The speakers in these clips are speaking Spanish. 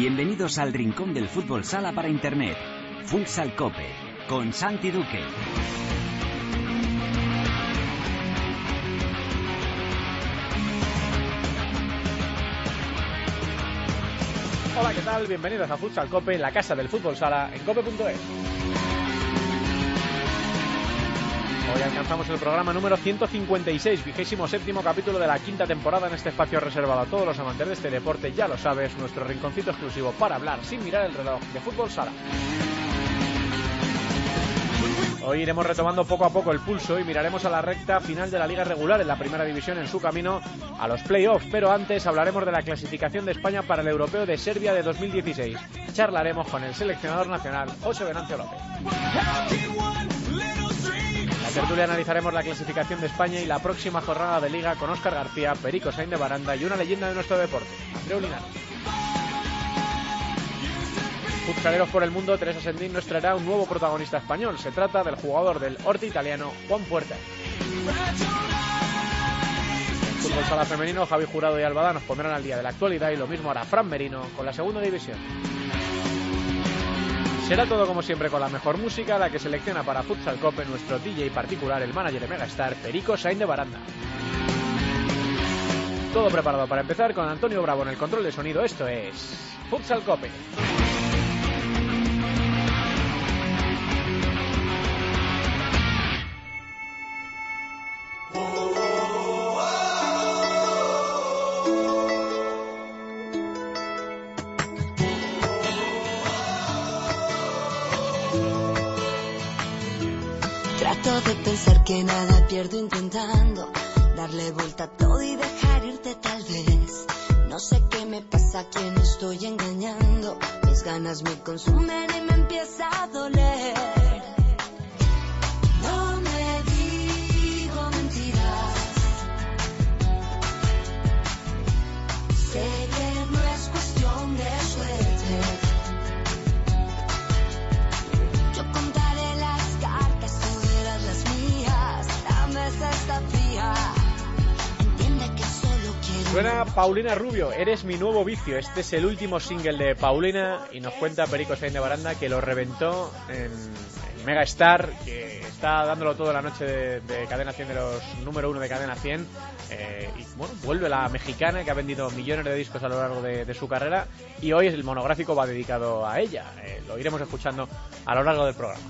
Bienvenidos al rincón del fútbol sala para internet. Futsal Cope, con Santi Duque. Hola, ¿qué tal? Bienvenidos a Futsal Cope, la casa del fútbol sala en cope.es. Hoy alcanzamos el programa número 156, 27º capítulo de la quinta temporada en este espacio reservado a todos los amantes de este deporte. Ya lo sabes, nuestro rinconcito exclusivo para hablar sin mirar el reloj de fútbol sala. Hoy iremos retomando poco a poco el pulso y miraremos a la recta final de la liga regular en la primera división en su camino a los playoffs, pero antes hablaremos de la clasificación de España para el Europeo de Serbia de 2016. Charlaremos con el seleccionador nacional, José Venancio López. En la tertulia analizaremos la clasificación de España y la próxima jornada de liga con Óscar García, Perico Sainz de Baranda y una leyenda de nuestro deporte, Andreu Linares. Futsaleros por el mundo, Teresa Sendín nos traerá un nuevo protagonista español. Se trata del jugador del Orti italiano, Juan Puerta. En fútbol sala femenino, Javi Jurado y Albada nos pondrán al día de la actualidad y lo mismo hará Fran Merino con la segunda división. Será todo como siempre con la mejor música, la que selecciona para Futsal Cope nuestro DJ particular, el manager de Megastar, Perico Sainz de Baranda. Todo preparado para empezar con Antonio Bravo en el control de sonido. Esto es Futsal Cope. Trato de pensar que nada pierdo intentando darle vuelta a todo y dejar irte tal vez. No sé qué me pasa, a quién estoy engañando. Mis ganas me consumen y me empieza a doler. No me digo mentiras. Sé que no es cuestión de suerte. Suena Paulina Rubio, Eres mi nuevo vicio. Este es el último single de Paulina y nos cuenta Perico Sainz de Baranda que lo reventó en Megastar, que está dándolo todo la noche de Cadena 100, de los número 1 de Cadena 100. Y bueno, vuelve la mexicana que ha vendido millones de discos a lo largo de su carrera, y hoy el monográfico va dedicado a ella. Lo iremos escuchando a lo largo del programa.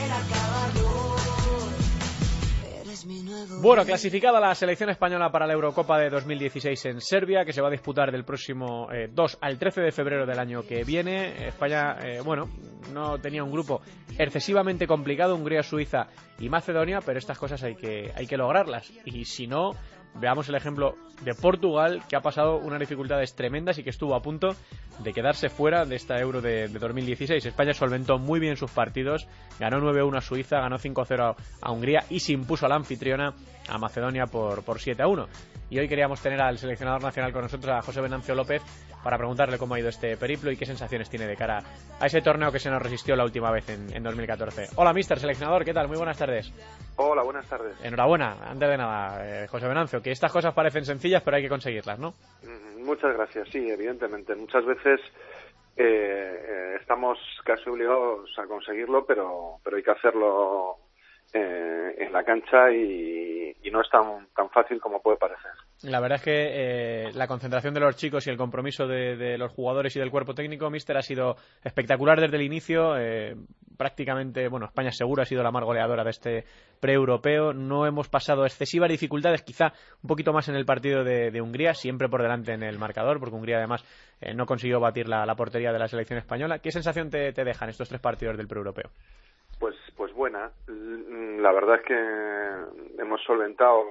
Bueno, clasificada la selección española para la Eurocopa de 2016 en Serbia, que se va a disputar del próximo 2 al 13 de febrero del año que viene. España, no tenía un grupo excesivamente complicado, Hungría, Suiza y Macedonia, pero estas cosas hay que lograrlas. Y si no, veamos el ejemplo de Portugal, que ha pasado unas dificultades tremendas y que estuvo a punto de quedarse fuera de esta Euro de 2016. España solventó muy bien sus partidos, ganó 9-1 a Suiza, ganó 5-0 a Hungría y se impuso a la anfitriona, a Macedonia, por 7-1. Y hoy queríamos tener al seleccionador nacional con nosotros, a José Venancio López, para preguntarle cómo ha ido este periplo y qué sensaciones tiene de cara a ese torneo que se nos resistió la última vez en 2014. Hola, mister seleccionador, ¿qué tal? Muy buenas tardes. Hola, buenas tardes. Enhorabuena, antes de nada, José Venancio, que estas cosas parecen sencillas, pero hay que conseguirlas, ¿no? Muchas gracias, sí, evidentemente. Muchas veces estamos casi obligados a conseguirlo, pero hay que hacerlo en la cancha y no es tan fácil como puede parecer. La verdad es que la concentración de los chicos y el compromiso de los jugadores y del cuerpo técnico, míster, ha sido espectacular desde el inicio. Prácticamente, España seguro ha sido la más goleadora de este pre-europeo. No hemos pasado excesivas dificultades, quizá un poquito más en el partido de Hungría, siempre por delante en el marcador, porque Hungría además no consiguió batir la portería de la selección española. ¿Qué sensación te dejan estos 3 partidos del pre-europeo? Pues buena. La verdad es que hemos solventado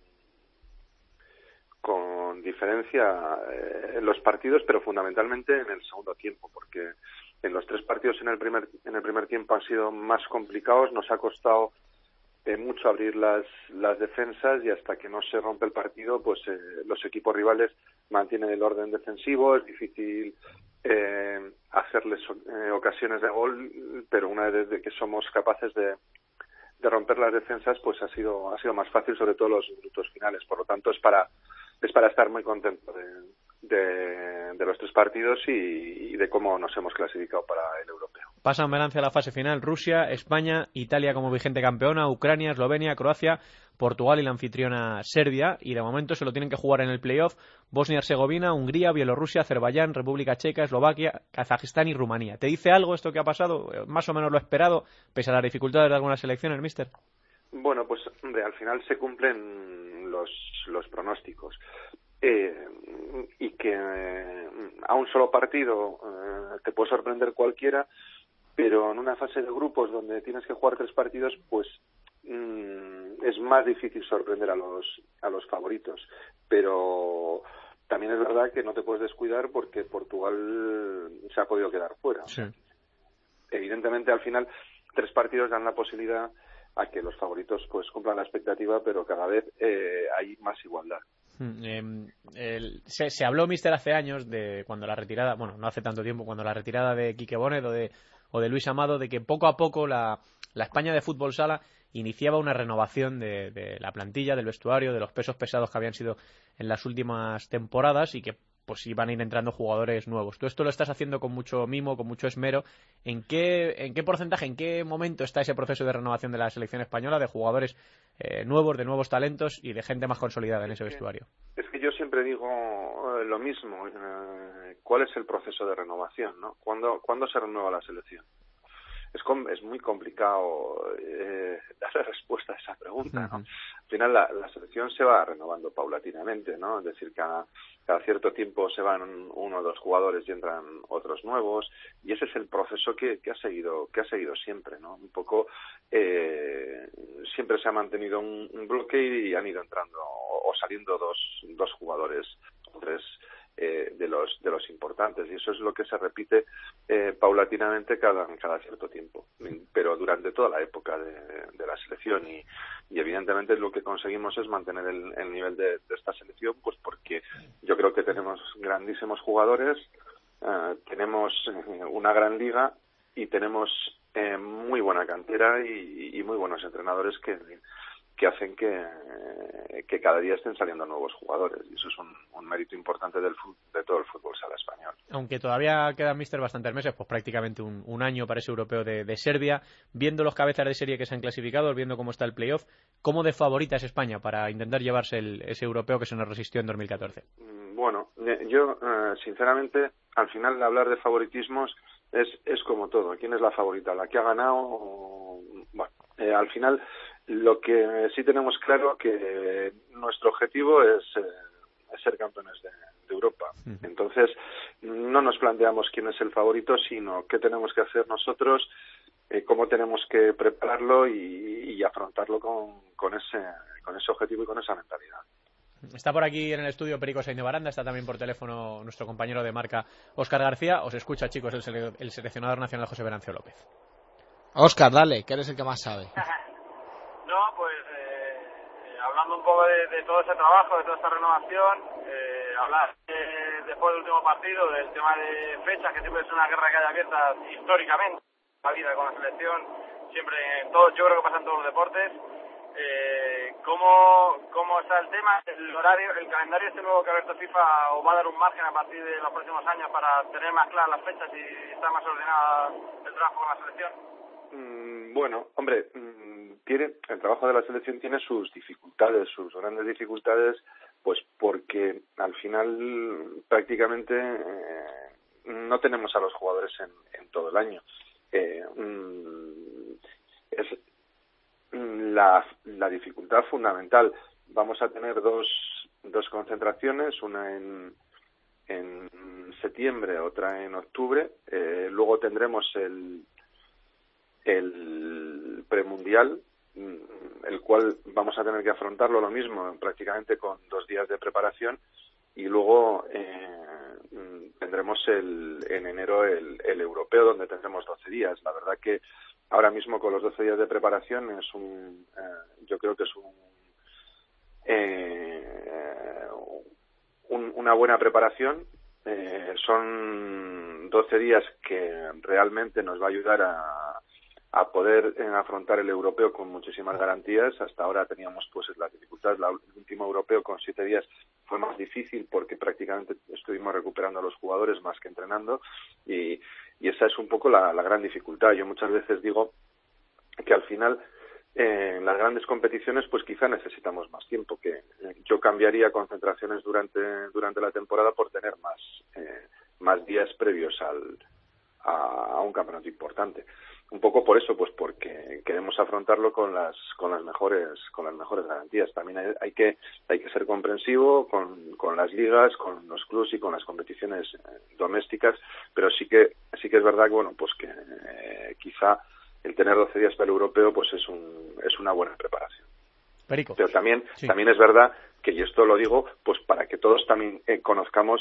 con diferencia los partidos, pero fundamentalmente en el segundo tiempo, porque en los 3 partidos en el primer tiempo han sido más complicados. Nos ha costado mucho abrir las defensas, y hasta que no se rompe el partido, pues los equipos rivales mantienen el orden defensivo. Es difícil hacerles ocasiones de gol, pero una vez que somos capaces de romper las defensas, pues ha sido más fácil, sobre todo los minutos finales. Por lo tanto, es para estar muy contento de los 3 partidos y de cómo nos hemos clasificado para el europeo. Pasan Valencia a la fase final Rusia, España, Italia como vigente campeona, Ucrania, Eslovenia, Croacia, Portugal y la anfitriona Serbia, y de momento se lo tienen que jugar en el playoff Bosnia-Herzegovina, Hungría, Bielorrusia, Azerbaiyán, República Checa, Eslovaquia, Kazajistán y Rumanía. ¿Te dice algo esto que ha pasado? Más o menos lo esperado, pese a las dificultades de algunas selecciones, míster. Bueno, pues hombre, al final se cumplen los pronósticos. Y que a un solo partido te puede sorprender cualquiera, pero en una fase de grupos donde tienes que jugar 3 partidos, pues es más difícil sorprender a los favoritos. Pero también es verdad que no te puedes descuidar porque Portugal se ha podido quedar fuera. Sí. Evidentemente, al final, 3 partidos dan la posibilidad a que los favoritos pues cumplan la expectativa, pero cada vez hay más igualdad. Se habló, míster, hace años de cuando la retirada, bueno, no hace tanto tiempo, cuando la retirada de Quique Bonet o de Luis Amado, de que poco a poco la España de fútbol sala iniciaba una renovación de la plantilla, del vestuario, de los pesos pesados que habían sido en las últimas temporadas, y que pues iban a ir entrando jugadores nuevos. Tú esto lo estás haciendo con mucho mimo, con mucho esmero. ¿En qué porcentaje, en qué momento está ese proceso de renovación de la selección española, de jugadores nuevos, de nuevos talentos y de gente más consolidada en ese vestuario? Es que yo siempre digo lo mismo. ¿Cuál es el proceso de renovación, no? ¿Cuándo se renueva la selección? Es muy complicado darle respuesta a esa pregunta, ¿no? Al final la selección se va renovando paulatinamente, ¿no? Es decir, cada cierto tiempo se van 1 o 2 jugadores y entran otros nuevos, y ese es el proceso que ha seguido siempre, ¿no? Un poco siempre se ha mantenido un bloque y han ido entrando o saliendo dos jugadores o 3 de los importantes, y eso es lo que se repite paulatinamente cada cierto tiempo, pero durante toda la época de la selección, y evidentemente lo que conseguimos es mantener el nivel de esta selección, pues porque yo creo que tenemos grandísimos jugadores, tenemos una gran liga y tenemos muy buena cantera y muy buenos entrenadores que hacen que cada día estén saliendo nuevos jugadores, y eso es un mérito importante de todo el fútbol sala español. Aunque todavía quedan, míster, bastantes meses, pues prácticamente un año para ese europeo de Serbia, viendo los cabezas de serie que se han clasificado, viendo cómo está el playoff, ¿cómo de favorita es España para intentar llevarse ese europeo que se nos resistió en 2014? Bueno, yo sinceramente, al final hablar de favoritismos es como todo. ¿Quién es la favorita? ¿La que ha ganado? Bueno, al final lo que sí tenemos claro que nuestro objetivo es ser campeones de Europa. Entonces, no nos planteamos quién es el favorito, sino qué tenemos que hacer nosotros, cómo tenemos que prepararlo y afrontarlo con ese objetivo y con esa mentalidad. Está por aquí en el estudio Perico Sainz de Baranda, está también por teléfono nuestro compañero de marca Óscar García. Os escucha, chicos, el seleccionador nacional José Venancio López. Óscar, dale, que eres el que más sabe. No, pues hablando un poco de todo ese trabajo, de toda esta renovación, hablar después del último partido del tema de fechas, que siempre es una guerra que hay abierta históricamente en la vida con la selección, siempre en todos, yo creo que pasa en todos los deportes. ¿Cómo está el tema? El horario, el calendario este nuevo que ha abierto FIFA, ¿os va a dar un margen a partir de los próximos años para tener más claras las fechas y estar más ordenada el trabajo con la selección? Bueno, hombre, el trabajo de la selección tiene sus dificultades, sus grandes dificultades, pues porque al final prácticamente no tenemos a los jugadores en todo el año. Es la dificultad fundamental. Vamos a tener dos concentraciones, una en septiembre, otra en octubre. Luego tendremos el premundial, el cual vamos a tener que afrontarlo lo mismo, prácticamente con 2 días de preparación, y luego tendremos en enero el europeo, donde tendremos 12 días. La verdad que ahora mismo con los 12 días de preparación yo creo que es una buena preparación. Son 12 días que realmente nos va a ayudar a poder afrontar el europeo con muchísimas garantías. Hasta ahora teníamos pues las dificultades. El último europeo con 7 días fue más difícil porque prácticamente estuvimos recuperando a los jugadores más que entrenando y esa es un poco la gran dificultad. Yo muchas veces digo que al final en las grandes competiciones pues quizá necesitamos más tiempo, que yo cambiaría concentraciones durante la temporada por tener más días previos a un campeonato importante. Un poco por eso, pues porque queremos afrontarlo con las mejores garantías. También hay que ser comprensivo con las ligas, con los clubs y con las competiciones domésticas, pero sí que es verdad que bueno, pues que quizá el tener 12 días para el europeo pues es una buena preparación. Perico. Pero también Sí. también es verdad que, y esto lo digo pues para que todos también conozcamos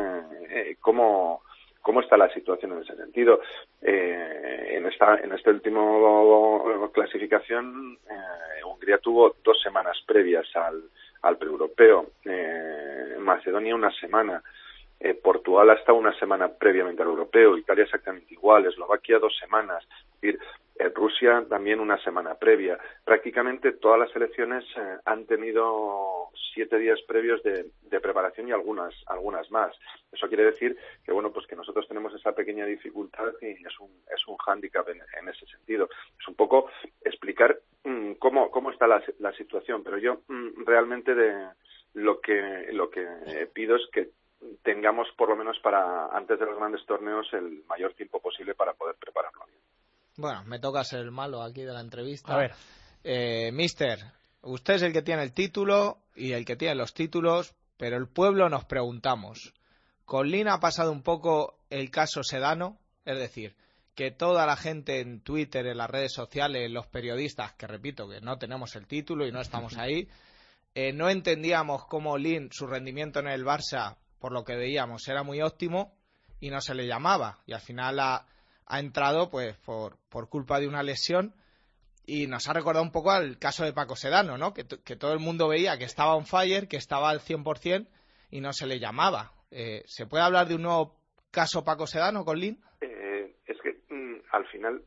cómo está la situación en ese sentido. En este último clasificación, Hungría tuvo 2 semanas previas al preeuropeo, Macedonia una semana, Portugal ha estado una semana previamente al europeo, Italia exactamente igual, Eslovaquia 2 semanas, es decir, Rusia también una semana previa. Prácticamente todas las selecciones han tenido 7 días previos de preparación y algunas más. Eso quiere decir que bueno, pues que nosotros tenemos esa pequeña dificultad y es un hándicap en ese sentido. Es un poco explicar cómo está la situación, pero yo realmente lo que pido es que tengamos por lo menos para antes de los grandes torneos el mayor tiempo posible para poder prepararlo bien. Bueno, me toca ser el malo aquí de la entrevista. A ver. Mister, usted es el que tiene el título y el que tiene los títulos, pero el pueblo nos preguntamos, ¿con Lin ha pasado un poco el caso Sedano? Es decir, que toda la gente en Twitter, en las redes sociales, los periodistas, que repito que no tenemos el título y no estamos ahí, no entendíamos cómo Lin, su rendimiento en el Barça, por lo que veíamos, era muy óptimo y no se le llamaba. Y al final ha entrado pues por culpa de una lesión y nos ha recordado un poco al caso de Paco Sedano, ¿no? Que todo el mundo veía que estaba on fire, que estaba al 100% y no se le llamaba. ¿Se puede hablar de un nuevo caso Paco Sedano con Lin? Es que al final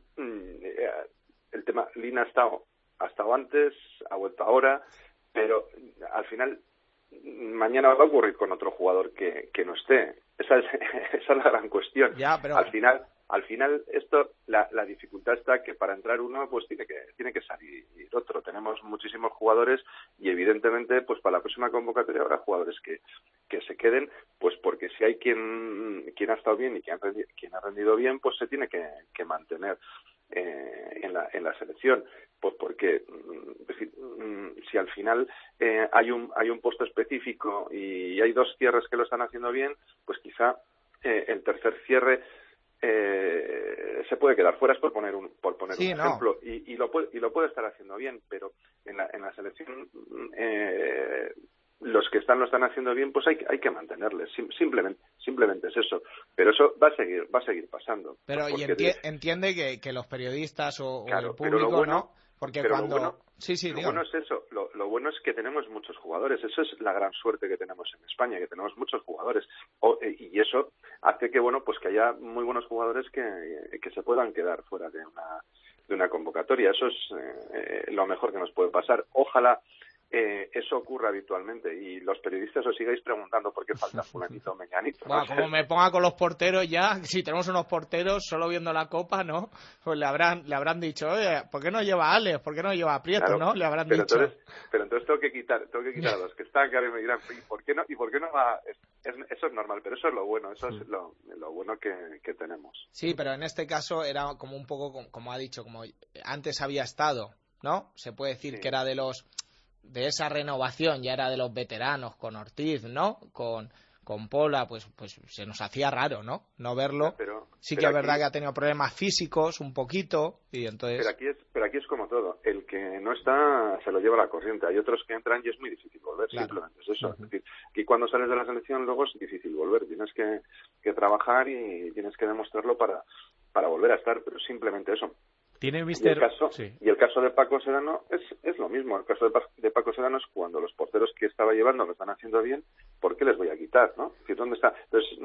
el tema Lin ha estado antes, ha vuelto ahora, pero al final mañana va a ocurrir con otro jugador que no esté. Esa es la gran cuestión. Ya, pero Al final esto, la dificultad está que para entrar uno pues tiene que salir otro. Tenemos muchísimos jugadores y evidentemente pues para la próxima convocatoria habrá jugadores que se queden, pues porque si hay quien ha estado bien y quien ha rendido bien, pues se tiene que mantener en la selección. Pues porque es decir, si al final hay un puesto específico y hay 2 cierres que lo están haciendo bien, pues quizá el tercer cierre se puede quedar fuera, es por poner un ejemplo, y lo puede estar haciendo bien, pero en la selección los que lo están haciendo bien, pues hay que mantenerles, simplemente es eso, pero eso va a seguir pasando. Pero pues entiende que los periodistas o claro, el público bueno, no, porque cuando lo bueno es eso, lo bueno es que tenemos muchos jugadores, eso es la gran suerte que tenemos en España, que tenemos muchos jugadores, y eso hace que bueno, pues que haya muy buenos jugadores que se puedan quedar fuera de una convocatoria. Eso es lo mejor que nos puede pasar. Ojalá eso ocurra habitualmente y los periodistas os sigáis preguntando por qué falta fulanito, meñanito. Bueno, como me ponga con los porteros ya, si tenemos unos porteros solo viendo la Copa, ¿no? Pues le habrán dicho, oye, ¿por qué no lleva a Alex? ¿Por qué no lleva a Prieto? Claro, ¿No? Le habrán pero dicho. Entonces tengo que quitar a los que están, que ahora me dirán, ¿y por qué no va? Eso es normal, pero eso es lo bueno, eso es lo bueno que tenemos. Sí, pero en este caso era como un poco, como ha dicho, como antes había estado, ¿no? Se puede decir que era de esa renovación, ya era de los veteranos, con Ortiz, ¿no? Con Pola, pues se nos hacía raro, ¿no? No verlo. Pero sí que es verdad que ha tenido problemas físicos un poquito y entonces... Pero aquí es como todo. El que no está se lo lleva la corriente. Hay otros que entran y es muy difícil volver. Claro. Simplemente es eso. Uh-huh. Es decir, aquí cuando sales de la selección luego es difícil volver. Tienes que trabajar y tienes que demostrarlo para volver a estar. Pero simplemente eso. ¿Tiene Mister? Y el caso de Paco Sedano es lo mismo. El caso de Paco Sedano es cuando los porteros que estaba llevando lo están haciendo bien, ¿por qué les voy a quitar, no? Es decir, ¿dónde está? Entonces,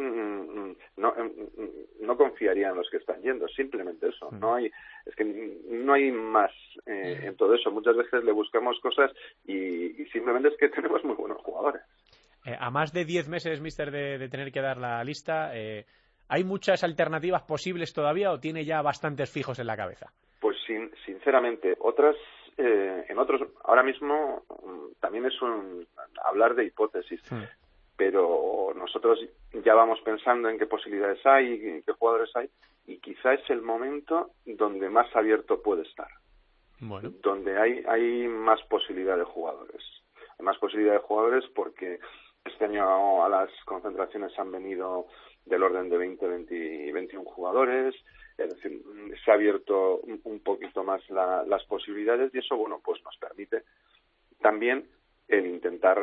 no confiaría en los que están yendo, simplemente eso. No hay más en todo eso. Muchas veces le buscamos cosas y simplemente es que tenemos muy buenos jugadores. A más de 10 meses, míster, de tener que dar la lista, ¿hay muchas alternativas posibles todavía o tiene ya bastantes fijos en la cabeza? Pues sinceramente, en otros, ahora mismo también es hablar de hipótesis, pero nosotros ya vamos pensando en qué posibilidades hay, en qué jugadores hay, y quizá es el momento donde más abierto puede estar, donde hay más posibilidad de jugadores. Hay más posibilidad de jugadores porque este año a las concentraciones han venido del orden de 21 jugadores, es decir, se ha abierto un poquito más las posibilidades y eso, bueno, pues nos permite también el intentar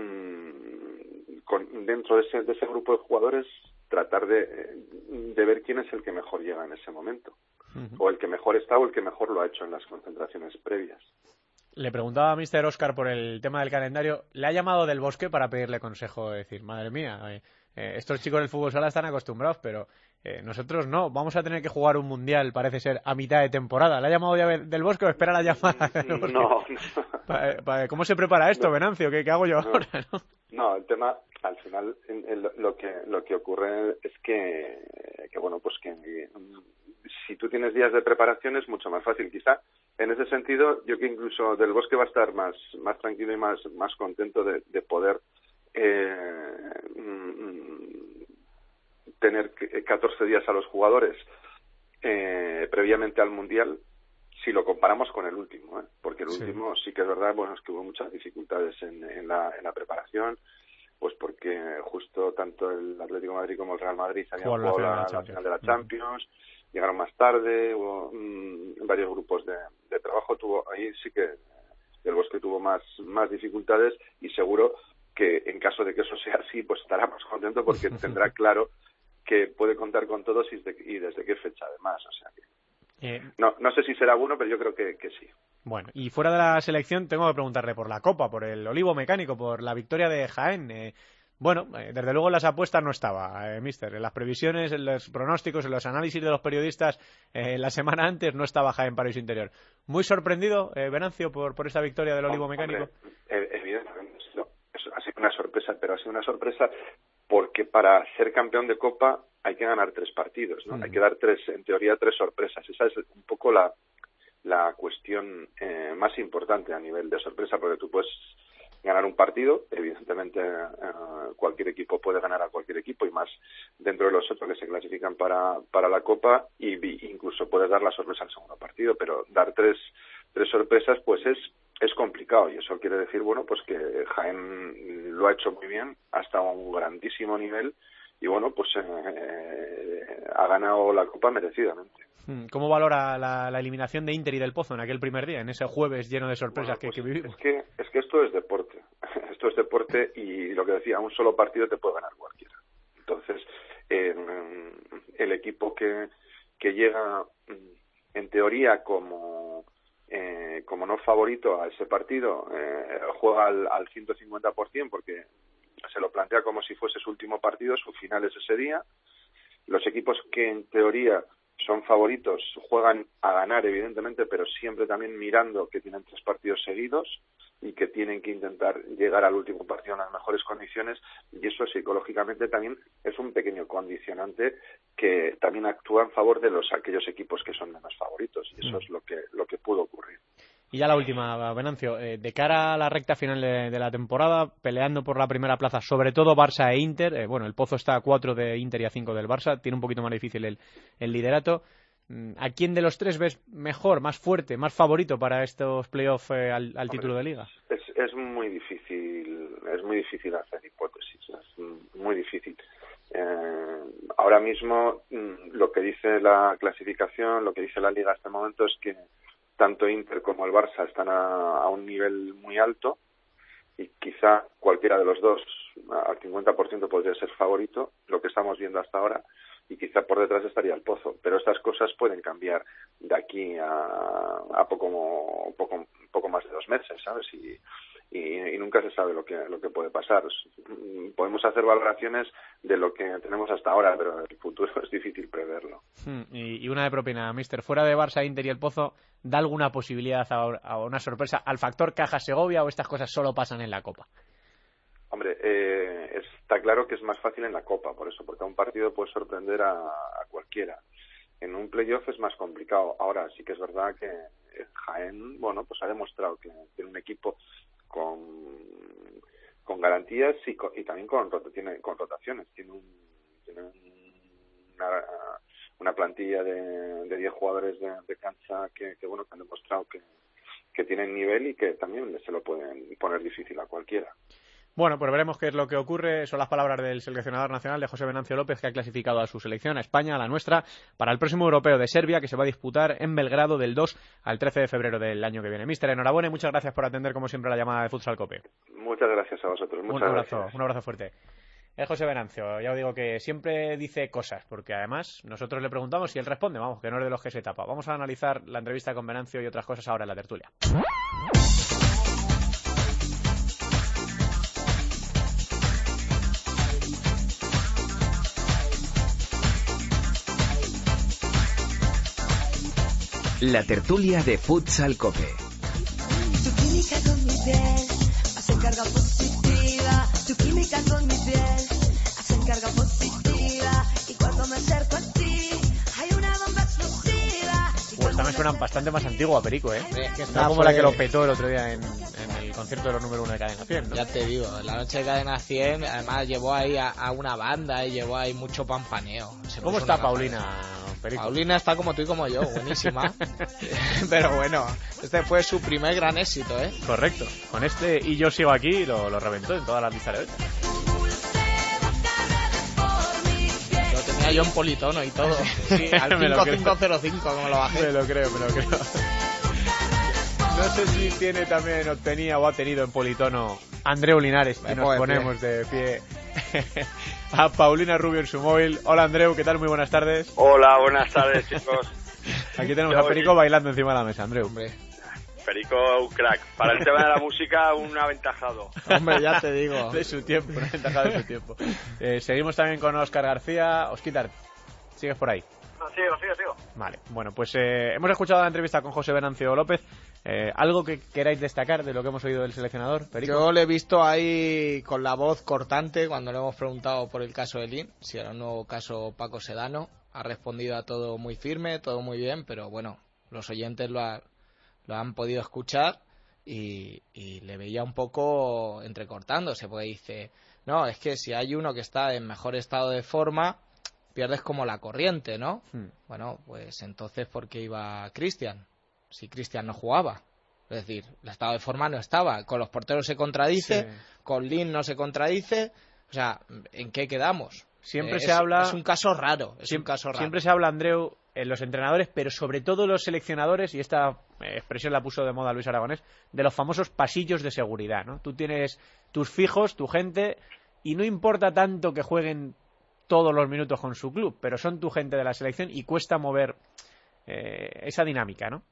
dentro de ese grupo de jugadores tratar de ver quién es el que mejor llega en ese momento, o el que mejor está o el que mejor lo ha hecho en las concentraciones previas. Le preguntaba a Mr. Oscar por el tema del calendario. ¿Le ha llamado Del Bosque para pedirle consejo? Decir, madre mía, estos chicos del fútbol sala están acostumbrados, pero nosotros no. Vamos a tener que jugar un mundial, parece ser, a mitad de temporada. ¿Le ha llamado ya Del Bosque o espera la llamada del Bosque? No. ¿Cómo se prepara esto, Venancio? ¿Qué hago yo ahora? No, el tema, al final, lo que ocurre es que bueno, pues que si tú tienes días de preparación es mucho más fácil. Quizá en ese sentido, yo que incluso Del Bosque va a estar más tranquilo y más contento de poder tener 14 días a los jugadores previamente al Mundial, si lo comparamos con el último, porque el último sí que es verdad, bueno, es que hubo muchas dificultades en la preparación, pues porque justo tanto el Atlético de Madrid como el Real Madrid habían jugado la final de la Champions, llegaron más tarde, hubo varios grupos de trabajo, ahí sí que el Bosque tuvo más dificultades y seguro que en caso de que eso sea así, pues estará más contento porque tendrá claro que puede contar con todos y desde qué fecha además, o sea que no sé si será bueno, pero yo creo que sí. Bueno, y fuera de la selección tengo que preguntarle por la Copa, por el Olivo Mecánico, por la victoria de Jaén. Desde luego en las apuestas no estaba, míster. En las previsiones, en los pronósticos, en los análisis de los periodistas, la semana antes no estaba Jaén para su interior. ¿Muy sorprendido, Venancio, por esta victoria del Olivo Mecánico? Evidentemente, ha sido una sorpresa, pero ha sido una sorpresa porque para ser campeón de Copa hay que ganar 3 partidos, ¿no? Hay que dar en teoría 3 sorpresas. Esa es un poco la cuestión más importante a nivel de sorpresa, porque tú puedes ganar un partido, evidentemente cualquier equipo puede ganar a cualquier equipo y más dentro de los 8 que se clasifican para la Copa, y incluso puedes dar la sorpresa al segundo partido, pero dar tres sorpresas pues es complicado, y eso quiere decir, bueno, pues que Jaén lo ha hecho muy bien hasta un grandísimo nivel y bueno, pues ha ganado la Copa merecidamente. ¿Cómo valora la eliminación de Inter y del Pozo en aquel primer día, en ese jueves lleno de sorpresas que vivimos? Es que esto es deporte. Esto es deporte y lo que decía, un solo partido te puede ganar cualquiera. Entonces, el equipo que llega en teoría como no favorito a ese partido, juega al 150% porque se lo plantea como si fuese su último partido, su final es ese día. Los equipos que en teoría son favoritos juegan a ganar, evidentemente, pero siempre también mirando que tienen 3 partidos seguidos y que tienen que intentar llegar al último partido en las mejores condiciones, y eso psicológicamente también es un pequeño condicionante que también actúa en favor de aquellos equipos que son menos favoritos, y eso es lo que pudo ocurrir. Y ya la última, Venancio, de cara a la recta final de la temporada, peleando por la primera plaza, sobre todo Barça e Inter, el Pozo está a 4 de Inter y a 5 del Barça, tiene un poquito más difícil el liderato. ¿A quién de los 3 ves mejor, más fuerte, más favorito para estos playoffs al título de Liga? Es muy difícil hacer hipótesis, es muy difícil. Ahora mismo lo que dice la clasificación, lo que dice la Liga hasta el momento es que tanto Inter como el Barça están a un nivel muy alto y quizá cualquiera de los dos al 50% podría ser favorito, lo que estamos viendo hasta ahora, y quizá por detrás estaría el Pozo, pero estas cosas pueden cambiar de aquí a poco más de 2 meses, ¿sabes? Y nunca se sabe lo que puede pasar. Podemos hacer valoraciones de lo que tenemos hasta ahora, pero el futuro es difícil preverlo. Y una de propina, míster, fuera de Barça, Inter y el Pozo, ¿da alguna posibilidad a una sorpresa al factor Caja Segovia o estas cosas solo pasan en la Copa? Hombre, Está claro que es más fácil en la Copa, por eso, porque a un partido puede sorprender a cualquiera. En un playoff es más complicado. Ahora sí que es verdad que Jaén, bueno, pues ha demostrado que tiene un equipo con garantías y también con rotaciones. Tiene una plantilla de 10 jugadores de cancha que bueno, que han demostrado que tienen nivel y que también se lo pueden poner difícil a cualquiera. Bueno, pues veremos qué es lo que ocurre. Son las palabras del seleccionador nacional de José Venancio López, que ha clasificado a su selección, a España, a la nuestra, para el próximo europeo de Serbia, que se va a disputar en Belgrado del 2 al 13 de febrero del año que viene. Míster, enhorabuena y muchas gracias por atender, como siempre, la llamada de Futsal Cope. Muchas gracias a vosotros. Un abrazo fuerte. Es José Venancio, ya os digo que siempre dice cosas, porque además nosotros le preguntamos y él responde, vamos, que no es de los que se tapa. Vamos a analizar la entrevista con Venancio y otras cosas ahora en la tertulia. La tertulia de Futsal Cope. Tu química con mi piel hace carga positiva. Tu química con mi piel hace carga positiva. Y cuando me acerco a ti hay una bomba explosiva. Pues esta me suena bastante más antigua, Perico, ¿eh? Es que está como la que lo petó el otro día en el concierto de los número 1 de Cadena 100, ¿no? Ya te digo, la noche de Cadena 100, además llevó ahí a una banda y llevó ahí mucho pampaneo. ¿Cómo está Paulina, Perico? Paulina está como tú y como yo, buenísima. Pero bueno, este fue su primer gran éxito, ¿eh? Correcto. Con este Y yo sigo aquí lo reventó en todas las listas de ventas. Lo tenía yo en politono y todo. Sí, al 5505 como lo bajé. Me lo creo. No sé si tiene también, o tenía o ha tenido en politono Andreu Linares, y nos ponemos de pie a Paulina Rubio en su móvil. Hola Andreu, ¿qué tal? Muy buenas tardes. Hola, buenas tardes, chicos. Aquí tenemos a Perico bailando encima de la mesa, Andreu. Hombre. Perico, un crack. Para el tema de la música, un aventajado. Hombre, ya te digo. De su tiempo, un aventajado de su tiempo. Seguimos también con Óscar García. Osquitar, ¿sigues por ahí? No, sigo. Vale, bueno, pues hemos escuchado la entrevista con José Venancio López. ¿Algo que queráis destacar de lo que hemos oído del seleccionador, Perico? Yo le he visto ahí con la voz cortante cuando le hemos preguntado por el caso de Lin, si era un nuevo caso Paco Sedano. Ha respondido a todo muy firme, todo muy bien, pero bueno, los oyentes lo han podido escuchar y le veía un poco entrecortándose, porque dice, no, es que si hay uno que está en mejor estado de forma, pierdes como la corriente, ¿no? Bueno, pues entonces, ¿por qué iba Cristian? Si Cristian no jugaba. Es decir, el estado de forma no estaba. Con los porteros se contradice, con Lin no se contradice. O sea, ¿en qué quedamos? Siempre se habla... Es un caso raro. Siempre se habla, Andreu, en los entrenadores, pero sobre todo los seleccionadores, y esta expresión la puso de moda Luis Aragonés, de los famosos pasillos de seguridad, ¿no? Tú tienes tus fijos, tu gente, y no importa tanto que jueguen todos los minutos con su club, pero son tu gente de la selección y cuesta mover esa dinámica, ¿no?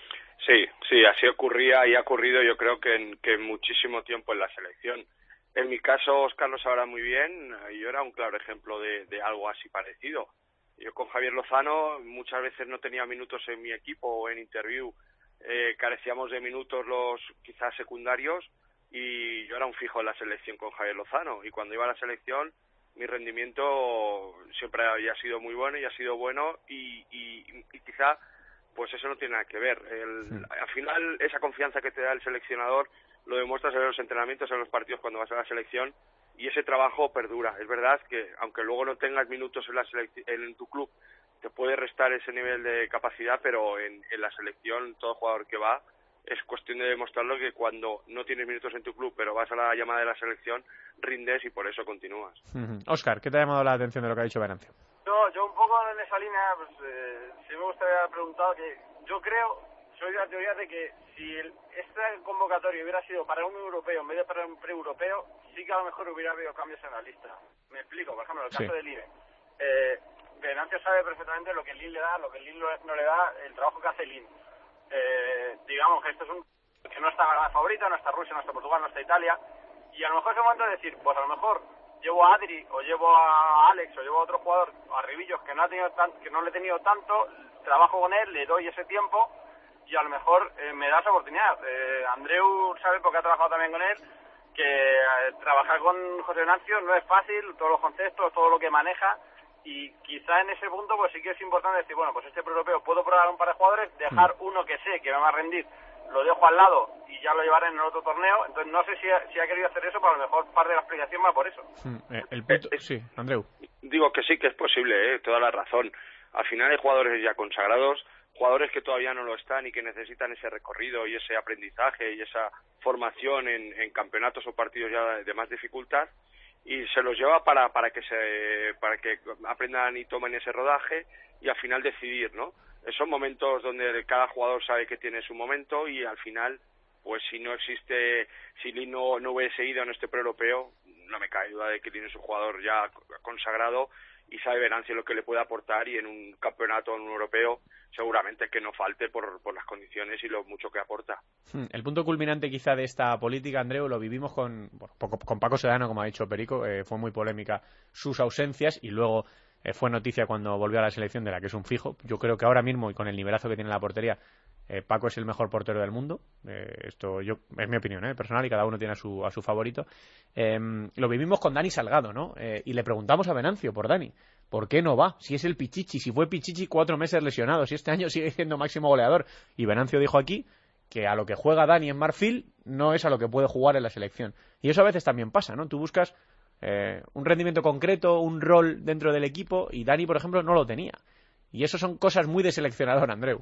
Sí, así ocurría y ha ocurrido yo creo que en muchísimo tiempo en la selección. En mi caso, Óscar lo sabrá muy bien, yo era un claro ejemplo de algo así parecido. Yo con Javier Lozano muchas veces no tenía minutos en mi equipo o en interview, carecíamos de minutos los quizás secundarios y yo era un fijo en la selección con Javier Lozano y cuando iba a la selección mi rendimiento siempre había sido muy bueno y ha sido bueno y quizá pues eso no tiene nada que ver. Al final esa confianza que te da el seleccionador lo demuestras en los entrenamientos, en los partidos cuando vas a la selección y ese trabajo perdura. Es verdad que aunque luego no tengas minutos en tu club te puede restar ese nivel de capacidad, pero en la selección todo jugador que va es cuestión de demostrarlo que cuando no tienes minutos en tu club pero vas a la llamada de la selección rindes y por eso continúas. Óscar, ¿qué te ha llamado la atención de lo que ha dicho Venancio? No, yo un poco en esa línea pues sí me gustaría preguntar que yo creo, soy de la teoría de que si esta convocatoria hubiera sido para un europeo en vez de para un pre-europeo, sí que a lo mejor hubiera habido cambios en la lista. Me explico, por ejemplo, el caso de Lille. Venancio sabe perfectamente lo que Lille le da, lo que Lille no le da, el trabajo que hace Lille. Digamos que esto es que no está la favorita, no está Rusia, no está Portugal, no está Italia, y a lo mejor es el momento de decir, pues a lo mejor llevo a Adri, o llevo a Alex, o llevo a otro jugador, a Ribillos, que no le he tenido tanto, trabajo con él, le doy ese tiempo, y a lo mejor me da esa oportunidad. Andreu sabe porque ha trabajado también con él, trabajar con José Venancio no es fácil, todos los conceptos, todo lo que maneja, y quizá en ese punto pues sí que es importante decir, bueno, pues este pre-europeo puedo probar un par de jugadores, dejar uno que sé que me va a rendir, lo dejo al lado y ya lo llevaré en el otro torneo. Entonces no sé si ha querido hacer eso, pero a lo mejor parte de la explicación va por eso. El punto, sí, Andreu. Digo que sí, que es posible, toda la razón. Al final hay jugadores ya consagrados, jugadores que todavía no lo están y que necesitan ese recorrido y ese aprendizaje y esa formación en campeonatos o partidos ya de más dificultad, y se los lleva para que aprendan y tomen ese rodaje y al final decidir, ¿no? Son momentos donde cada jugador sabe que tiene su momento, y al final, pues si Lino no hubiese ido en este pre-europeo, no me cabe duda de que Lino es un jugador ya consagrado y sabe Venancio lo que le puede aportar, y en un campeonato, en un europeo, seguramente que no falte por las condiciones y lo mucho que aporta. El punto culminante quizá de esta política, Andreu, lo vivimos con Paco Sedano, como ha dicho Perico. Fue muy polémica sus ausencias, y luego fue noticia cuando volvió a la selección, de la que es un fijo. Yo creo que ahora mismo, y con el nivelazo que tiene la portería, Paco es el mejor portero del mundo. Esto es mi opinión personal, y cada uno tiene a su favorito. Lo vivimos con Dani Salgado, ¿no? Y le preguntamos a Venancio por Dani. ¿Por qué no va? Si es el Pichichi, si fue Pichichi 4 meses lesionado, si este año sigue siendo máximo goleador. Y Venancio dijo aquí que a lo que juega Dani en Marfil no es a lo que puede jugar en la selección. Y eso a veces también pasa, ¿no? Tú buscas un rendimiento concreto, un rol dentro del equipo, y Dani, por ejemplo, no lo tenía. Y eso son cosas muy de seleccionador, Andreu.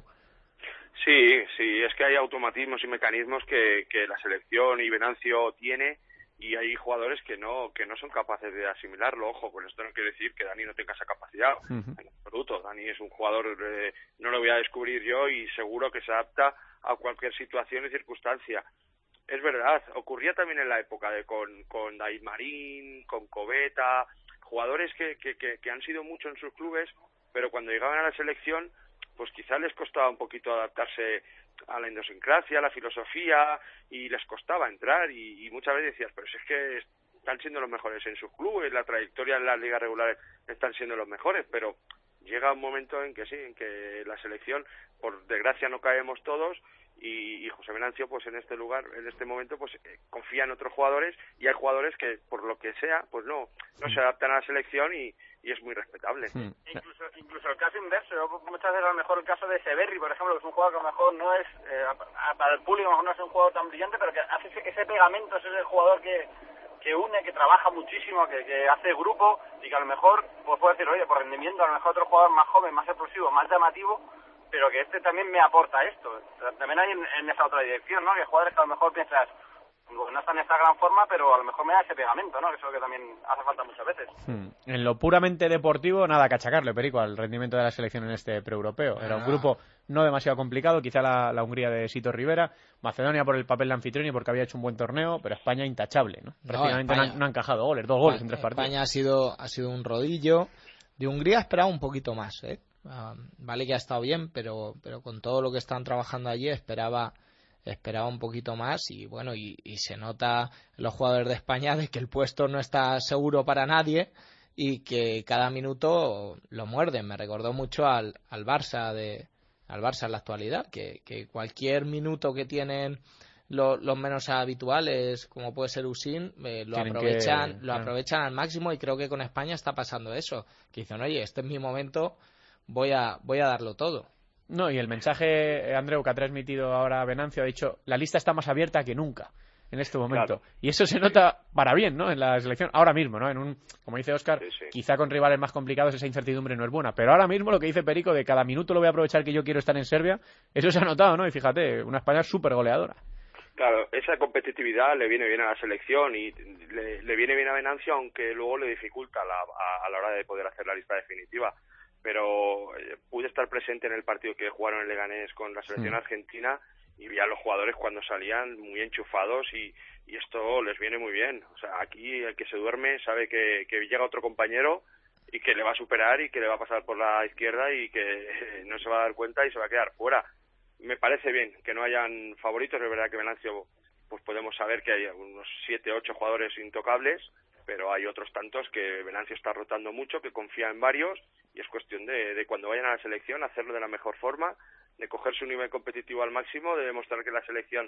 Sí, es que hay automatismos y mecanismos que la selección y Venancio tiene, y hay jugadores que no son capaces de asimilarlo. Ojo, con esto no quiere decir que Dani no tenga esa capacidad, en absoluto. Dani es un jugador, no lo voy a descubrir yo, y seguro que se adapta a cualquier situación y circunstancia. Es verdad, ocurría también en la época con David Marín, con Coveta, jugadores que han sido mucho en sus clubes, pero cuando llegaban a la selección, pues quizás les costaba un poquito adaptarse a la idiosincrasia, a la filosofía, y les costaba entrar, y muchas veces decías, pero si es que están siendo los mejores en sus clubes, la trayectoria en las ligas regulares están siendo los mejores, pero llega un momento en que sí, en que la selección, por desgracia, no caemos todos, y José Venancio, pues en este lugar, en este momento, pues confía en otros jugadores, y hay jugadores que, por lo que sea, pues no se adaptan a la selección, y es muy respetable. Incluso el caso inverso, muchas veces a lo mejor el caso de Severri, por ejemplo, que es un jugador que a lo mejor no es, para el público a lo mejor no es un jugador tan brillante, pero que hace ese pegamento, ese es el jugador que une, que trabaja muchísimo, que hace grupo, y que a lo mejor pues puede decir, oye, por rendimiento, a lo mejor otro jugador más joven, más explosivo, más llamativo, pero que este también me aporta esto. También hay en esa otra dirección, ¿no? Que jugadores que a lo mejor piensas, no están en esta gran forma, pero a lo mejor me da ese pegamento, ¿no? Que eso es lo que también hace falta muchas veces. En lo puramente deportivo, nada que achacarle, Perico, al rendimiento de la selección en este pre-europeo. Era un grupo no demasiado complicado, quizá la Hungría de Sito Rivera, Macedonia por el papel de anfitrión y porque había hecho un buen torneo, pero España intachable, ¿no? Prácticamente no ha encajado goles, 2 goles en 3 partidos. España ha sido un rodillo. De Hungría esperaba un poquito más, vale que ha estado bien, pero con todo lo que están trabajando allí esperaba un poquito más, y bueno, y se nota en los jugadores de España de que el puesto no está seguro para nadie y que cada minuto lo muerden. Me recordó mucho al Barça en la actualidad, que cualquier minuto que tienen los menos habituales, como puede ser Usin, lo aprovechan al máximo, y creo que con España está pasando eso, que dicen, oye, este es mi momento, voy a darlo todo. No, y el mensaje, Andreu, que ha transmitido ahora Venancio, ha dicho, la lista está más abierta que nunca en este momento. Claro. Y eso se nota para bien, ¿no? En la selección, ahora mismo, ¿no? Como dice Óscar, quizá con rivales más complicados esa incertidumbre no es buena, pero ahora mismo lo que dice Perico, de cada minuto lo voy a aprovechar que yo quiero estar en Serbia, eso se ha notado, ¿no? Y fíjate, una España súper goleadora. Claro, esa competitividad le viene bien a la selección, y le viene bien a Venancio, aunque luego le dificulta a la hora de poder hacer la lista definitiva. Pero pude estar presente en el partido que jugaron en Leganés con la selección argentina, y vi a los jugadores cuando salían muy enchufados, y esto les viene muy bien. O sea, aquí el que se duerme sabe que llega otro compañero y que le va a superar y que le va a pasar por la izquierda y que no se va a dar cuenta y se va a quedar fuera. Me parece bien que no hayan favoritos. Es verdad que Venancio, pues podemos saber que hay unos 7, 8 jugadores intocables, pero hay otros tantos que Venancio está rotando mucho, que confía en varios, y es cuestión de cuando vayan a la selección hacerlo de la mejor forma, de coger su nivel competitivo al máximo, de demostrar que la selección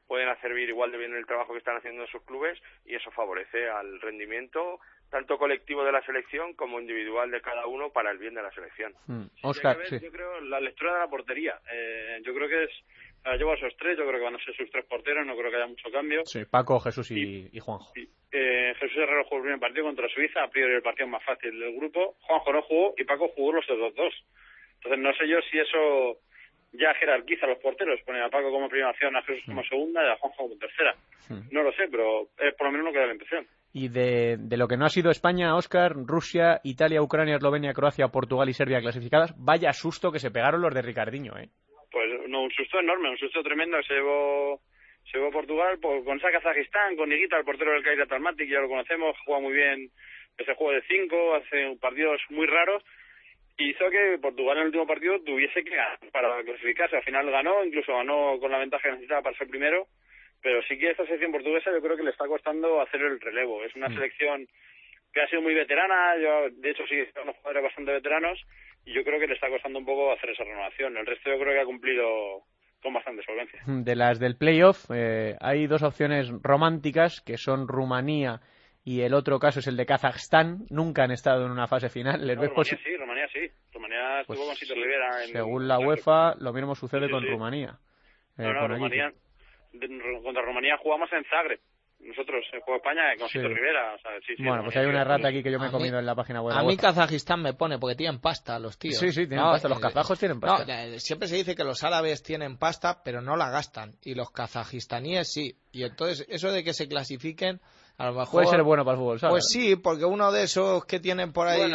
pueden hacer igual de bien el trabajo que están haciendo en sus clubes, y eso favorece al rendimiento tanto colectivo de la selección como individual de cada uno para el bien de la selección. Óscar, Yo creo la lectura de la portería. Yo creo que llevo a esos tres, yo creo que van a ser sus tres porteros, no creo que haya mucho cambio. Sí, Paco, Jesús y Juanjo. Jesús Herrero jugó el primer partido contra Suiza, a priori el partido más fácil del grupo. Juanjo no jugó y Paco jugó los otros dos. Entonces no sé yo si eso ya jerarquiza a los porteros, poner a Paco como primera opción, a Jesús como segunda y a Juanjo como tercera. No lo sé, pero es por lo menos lo que da la impresión. Y de lo que no ha sido España, Óscar, Rusia, Italia, Ucrania, Eslovenia, Croacia, Portugal y Serbia clasificadas, vaya susto que se pegaron los de Ricardinho, ¿eh? Pues no, un susto enorme, un susto tremendo. Se llevó Portugal con Kazajistán, con Higuita, el portero del Kairat Almaty, que ya lo conocemos, juega muy bien ese juego de 5, hace partidos muy raros, y hizo que Portugal en el último partido tuviese que ganar para clasificarse. Al final incluso ganó con la ventaja que necesitaba para ser primero, pero sí que esta selección portuguesa yo creo que le está costando hacer el relevo. Es una selección que ha sido muy veterana, yo de hecho sí son unos jugadores bastante veteranos, y yo creo que le está costando un poco hacer esa renovación. El resto yo creo que ha cumplido con bastante solvencia. De las del playoff hay dos opciones románticas, que son Rumanía y el otro caso es el de Kazajstán. Nunca han estado en una fase final. Rumanía sí. Rumanía pues, estuvo con Sito Rivera. Según la UEFA, lo mismo sucede con Rumanía. Rumanía. Contra Rumanía jugamos en Zagreb. Nosotros, el juego de España, con Sito Rivera. O sea, bueno, pues hay una errata aquí que yo me he comido en la página web. A mí Kazajistán me pone, porque tienen pasta los tíos. Sí, tienen pasta. Los kazajos tienen pasta. Siempre se dice que los árabes tienen pasta, pero no la gastan. Y los kazajistaníes sí. Y entonces, eso de que se clasifiquen, a lo mejor... Puede ser bueno para el fútbol sala. Pues sí, porque uno de esos que tienen por ahí...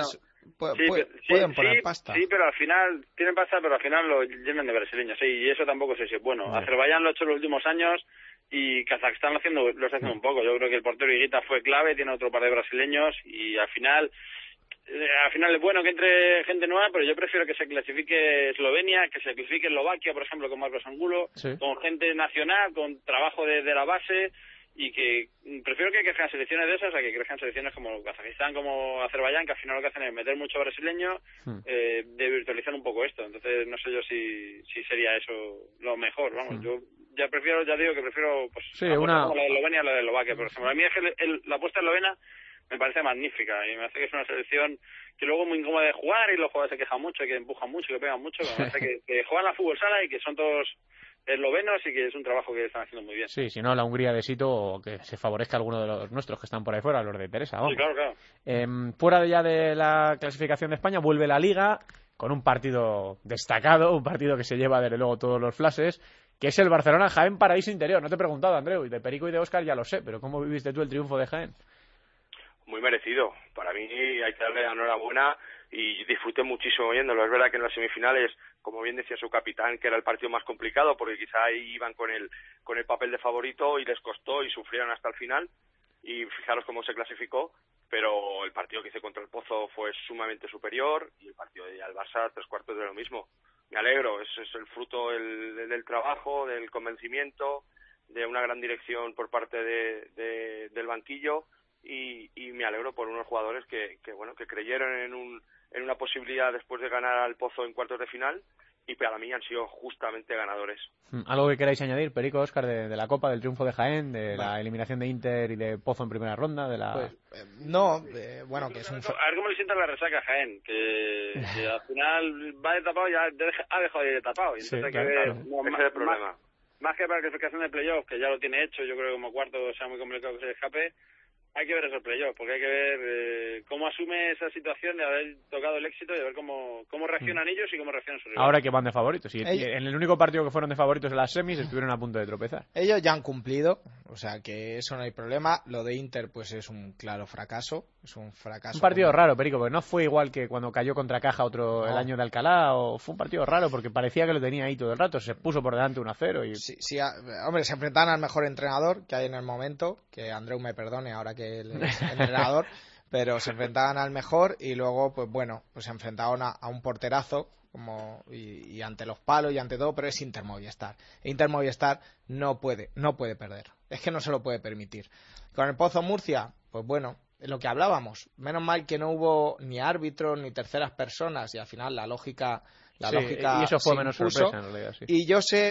pueden poner pasta. Sí, pero al final tienen pasta, pero al final lo llenan de brasileños. Sí, y eso tampoco sé si es bueno. Azerbaiyán lo ha hecho en los últimos años y Kazajstán lo está haciendo un poco. Yo creo que el portero Higuita fue clave, tiene otro par de brasileños y al final es bueno que entre gente nueva, pero yo prefiero que se clasifique Eslovenia, que se clasifique Eslovaquia, por ejemplo, con Marcos Angulo, con gente nacional, con trabajo de la base, y que prefiero que crezcan selecciones de esas a que crezcan selecciones como Kazajistán, como Azerbaiyán, que al final lo que hacen es meter mucho brasileño, de virtualizar un poco esto. Entonces no sé yo si sería eso lo mejor, vamos. Yo digo que prefiero pues la de Eslovenia a la de Eslovaquia, por ejemplo. A mí es que la apuesta eslovena me parece magnífica y me parece que es una selección que luego es muy incómoda de jugar y los jugadores se quejan mucho, que empujan mucho, que pegan mucho, pero me parece que juegan a fútbol sala y que son todos eslovenos y que es un trabajo que están haciendo muy bien. Sí, si no la Hungría de Sito, o que se favorezca alguno de los nuestros que están por ahí fuera, los de Teresa, vamos. Sí, claro. Fuera ya de la clasificación de España, vuelve la Liga con un partido destacado, un partido que se lleva desde luego todos los flashes, que es el Barcelona-Jaén Paraíso Interior. No te he preguntado, Andreu, y de Perico y de Óscar ya lo sé, pero ¿cómo viviste tú el triunfo de Jaén? Muy merecido. Para mí hay que darle la enhorabuena y disfruté muchísimo viéndolo. Es verdad que en las semifinales, como bien decía su capitán, que era el partido más complicado porque quizá ahí iban con el papel de favorito y les costó y sufrieron hasta el final. Y fijaros cómo se clasificó, pero el partido que hice contra el Pozo fue sumamente superior y el partido de al Barça 3/4 de lo mismo. Me alegro, es el fruto del trabajo, del convencimiento, de una gran dirección por parte del banquillo. Y me alegro por unos jugadores que creyeron en una posibilidad después de ganar al Pozo en cuartos de final y para mí han sido justamente ganadores. ¿Algo que queráis añadir, Perico, Óscar, de la Copa, del triunfo de Jaén, de la eliminación de Inter y de Pozo en primera ronda? Que es un... A ver cómo le sienta la resaca a Jaén, que al final va de tapado y ha dejado de ir de tapado. Y entonces hay que ver, ese es el problema. Más que para la clasificación de playoff, que ya lo tiene hecho, yo creo que como cuarto sea muy complicado que se escape. Hay que ver esos playoffs, porque hay que ver cómo asume esa situación de haber tocado el éxito y de ver cómo reaccionan ellos y cómo reaccionan sus rivales. Ahora que van de favoritos. Y en el único partido que fueron de favoritos en las semis estuvieron a punto de tropezar. Ellos ya han cumplido, o sea que eso no hay problema. Lo de Inter pues es un claro fracaso. Es un fracaso. Un partido raro, Perico, porque no fue igual que cuando cayó contra Caja el año de Alcalá. Fue un partido raro porque parecía que lo tenía ahí todo el rato. Se puso por delante 1-0. Y... Sí, hombre, se enfrentaban al mejor entrenador que hay en el momento. Que Andreu me perdone ahora que él es entrenador. Pero se enfrentaban al mejor y luego, pues se enfrentaban a un porterazo y ante los palos y ante todo, pero es Inter Movistar. Inter Movistar no puede perder. Es que no se lo puede permitir. Con el Pozo Murcia, pues lo que hablábamos, menos mal que no hubo ni árbitros ni terceras personas y al final la lógica La lógica y eso fue se menos impuso. sorpresa en realidad, sí. Y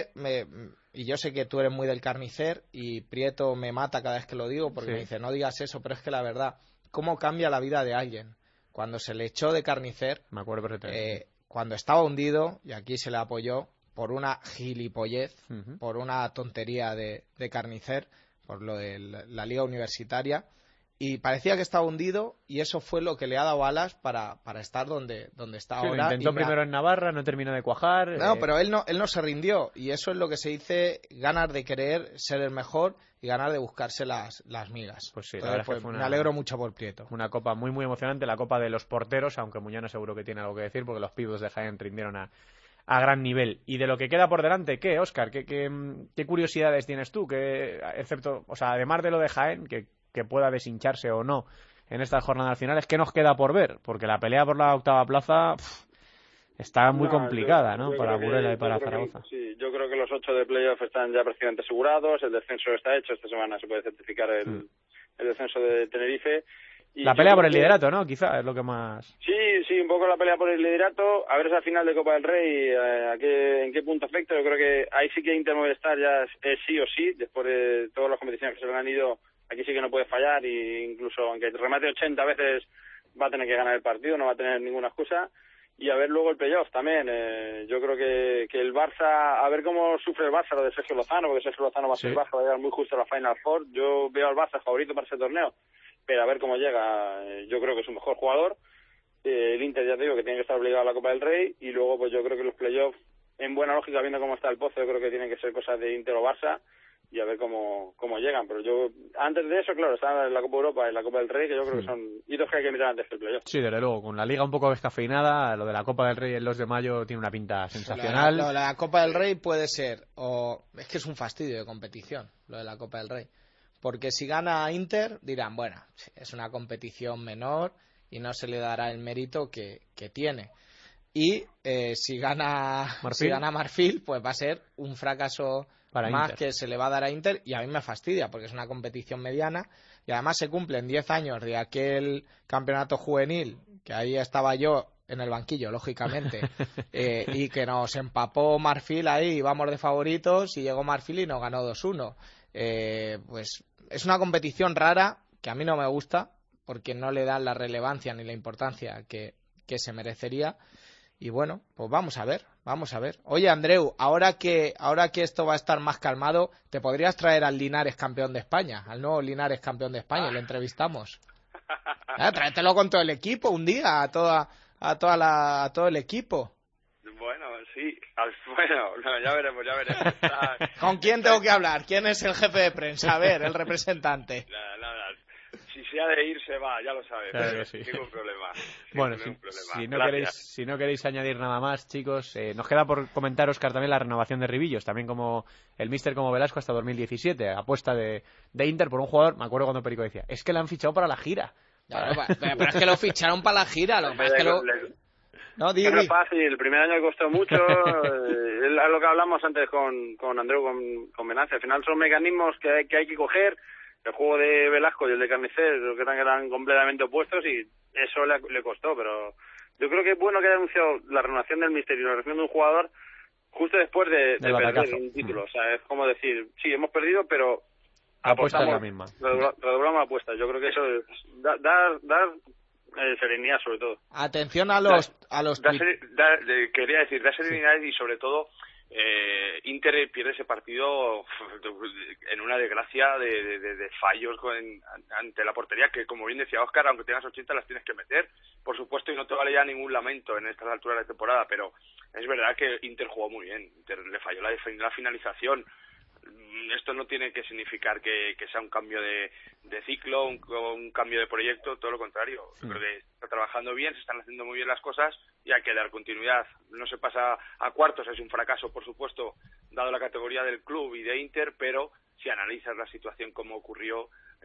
yo sé que tú eres muy del Carnicer y Prieto me mata cada vez que lo digo porque Sí. me dice, no digas eso, pero es que la verdad, ¿cómo cambia la vida de alguien? Cuando se le echó de Carnicer, Me acuerdo perfectamente. cuando estaba hundido, y aquí se le apoyó, por una gilipollez, Ujú. por una tontería de Carnicer, por lo de la liga universitaria, y parecía que estaba hundido, y eso fue lo que le ha dado alas para estar donde está Sí, lo ahora. intentó Y primero en Navarra, no terminó de cuajar. No, pero él no se rindió, y eso es lo que se dice, ganas de querer ser el mejor y ganas de buscarse las migas. Pues sí, la Entonces, verdad es que fue me alegro mucho por Prieto. una copa muy muy emocionante, la copa de los porteros, aunque Muñana seguro que tiene algo que decir porque los pibos de Jaén rindieron a gran nivel. Y de lo que queda por delante, ¿qué, Óscar? ¿Qué curiosidades tienes tú? Excepto, o sea, además de lo de Jaén, que pueda deshincharse o no en estas jornadas finales, ¿qué nos queda por ver? Porque la pelea por la octava plaza está muy complicada, ¿no? Para Burela y para Zaragoza. Sí, yo creo que los 8 de playoff están ya prácticamente asegurados, el descenso está hecho, esta semana se puede certificar el descenso de Tenerife. Y la pelea por el liderato, ¿no? Quizá es lo que más... Sí, un poco la pelea por el liderato, a ver esa final de Copa del Rey, en qué punto afecta. Yo creo que ahí sí que Inter Movistar ya es sí o sí, después de todas las competiciones que se le han ido, aquí sí que no puede fallar, y incluso aunque remate 80 veces va a tener que ganar el partido, no va a tener ninguna excusa. Y a ver luego el playoff también. Yo creo que el Barça, a ver cómo sufre el Barça lo de Sergio Lozano, porque Sergio Lozano va a ser baja, va a llegar muy justo a la Final Four. Yo veo al Barça favorito para ese torneo, pero a ver cómo llega. Yo creo que es un mejor jugador. El Inter, ya te digo, que tiene que estar obligado a la Copa del Rey, y luego pues yo creo que los playoffs, en buena lógica, viendo cómo está el pozo, yo creo que tienen que ser cosas de Inter o Barça, y a ver cómo llegan. Pero yo, antes de eso, claro, está la Copa Europa y la Copa del Rey, que yo creo que son hitos que hay que mirar antes que el playoff. Sí, desde luego, con la liga un poco descafeinada, lo de la Copa del Rey el 2 de mayo tiene una pinta sensacional. La Copa del Rey puede ser, es que es un fastidio de competición, lo de la Copa del Rey. Porque si gana Inter, dirán, bueno, es una competición menor y no se le dará el mérito que tiene. Y si gana Marfil, pues va a ser un fracaso para más Inter, que se le va a dar a Inter, y a mí me fastidia porque es una competición mediana y además se cumplen 10 años de aquel campeonato juvenil, que ahí estaba yo en el banquillo, lógicamente, y que nos empapó Marfil ahí, íbamos de favoritos y llegó Marfil y nos ganó 2-1. Pues es una competición rara que a mí no me gusta porque no le dan la relevancia ni la importancia que se merecería. Y bueno, pues vamos a ver. Oye, Andreu, ahora que esto va a estar más calmado, ¿te podrías traer al Linares campeón de España? Al nuevo Linares campeón de España, lo entrevistamos. Tráetelo con todo el equipo un día, a todo el equipo. Bueno, sí. Bueno, ya veremos. ¿Con quién tengo que hablar? ¿Quién es el jefe de prensa? A ver, el representante. Nada. Si se ha de ir, se va, ya lo sabes. Claro que sí. Ningún problema. Bueno, si no queréis añadir nada más, chicos, nos queda por comentar, Óscar, también la renovación de Ribillos, también como el míster como Velasco hasta 2017, apuesta de Inter por un jugador. Me acuerdo cuando Perico decía, es que le han fichado para la gira. Claro, pero es que lo ficharon para la gira, lo que pasa es que no es fácil, el primer año costó mucho, es lo que hablamos antes con Andreu, con Venancio. Al final son mecanismos que hay que coger. El juego de Velasco y el de Carnicer que eran completamente opuestos, y eso le costó, pero yo creo que es bueno que haya anunciado la renovación del míster y la renovación de un jugador justo después de perder un título. O sea, es como decir, sí, hemos perdido, pero la apuesta es la misma. Redoblamos la apuesta. Yo creo que eso es dar serenidad, sobre todo. Atención a los quería decir, da serenidad, y sobre todo Inter pierde ese partido en una desgracia de fallos ante la portería, que como bien decía Óscar, aunque tengas 80 las tienes que meter, por supuesto, y no te vale ya ningún lamento en estas alturas de temporada, pero es verdad que Inter jugó muy bien. Inter le falló la finalización. Esto no tiene que significar que sea un cambio de ciclo, un cambio de proyecto, todo lo contrario. Creo que está trabajando bien, se están haciendo muy bien las cosas y hay que dar continuidad. No se pasa a cuartos, es un fracaso, por supuesto, dado la categoría del club y de Inter, pero si analizas la situación como ocurrió,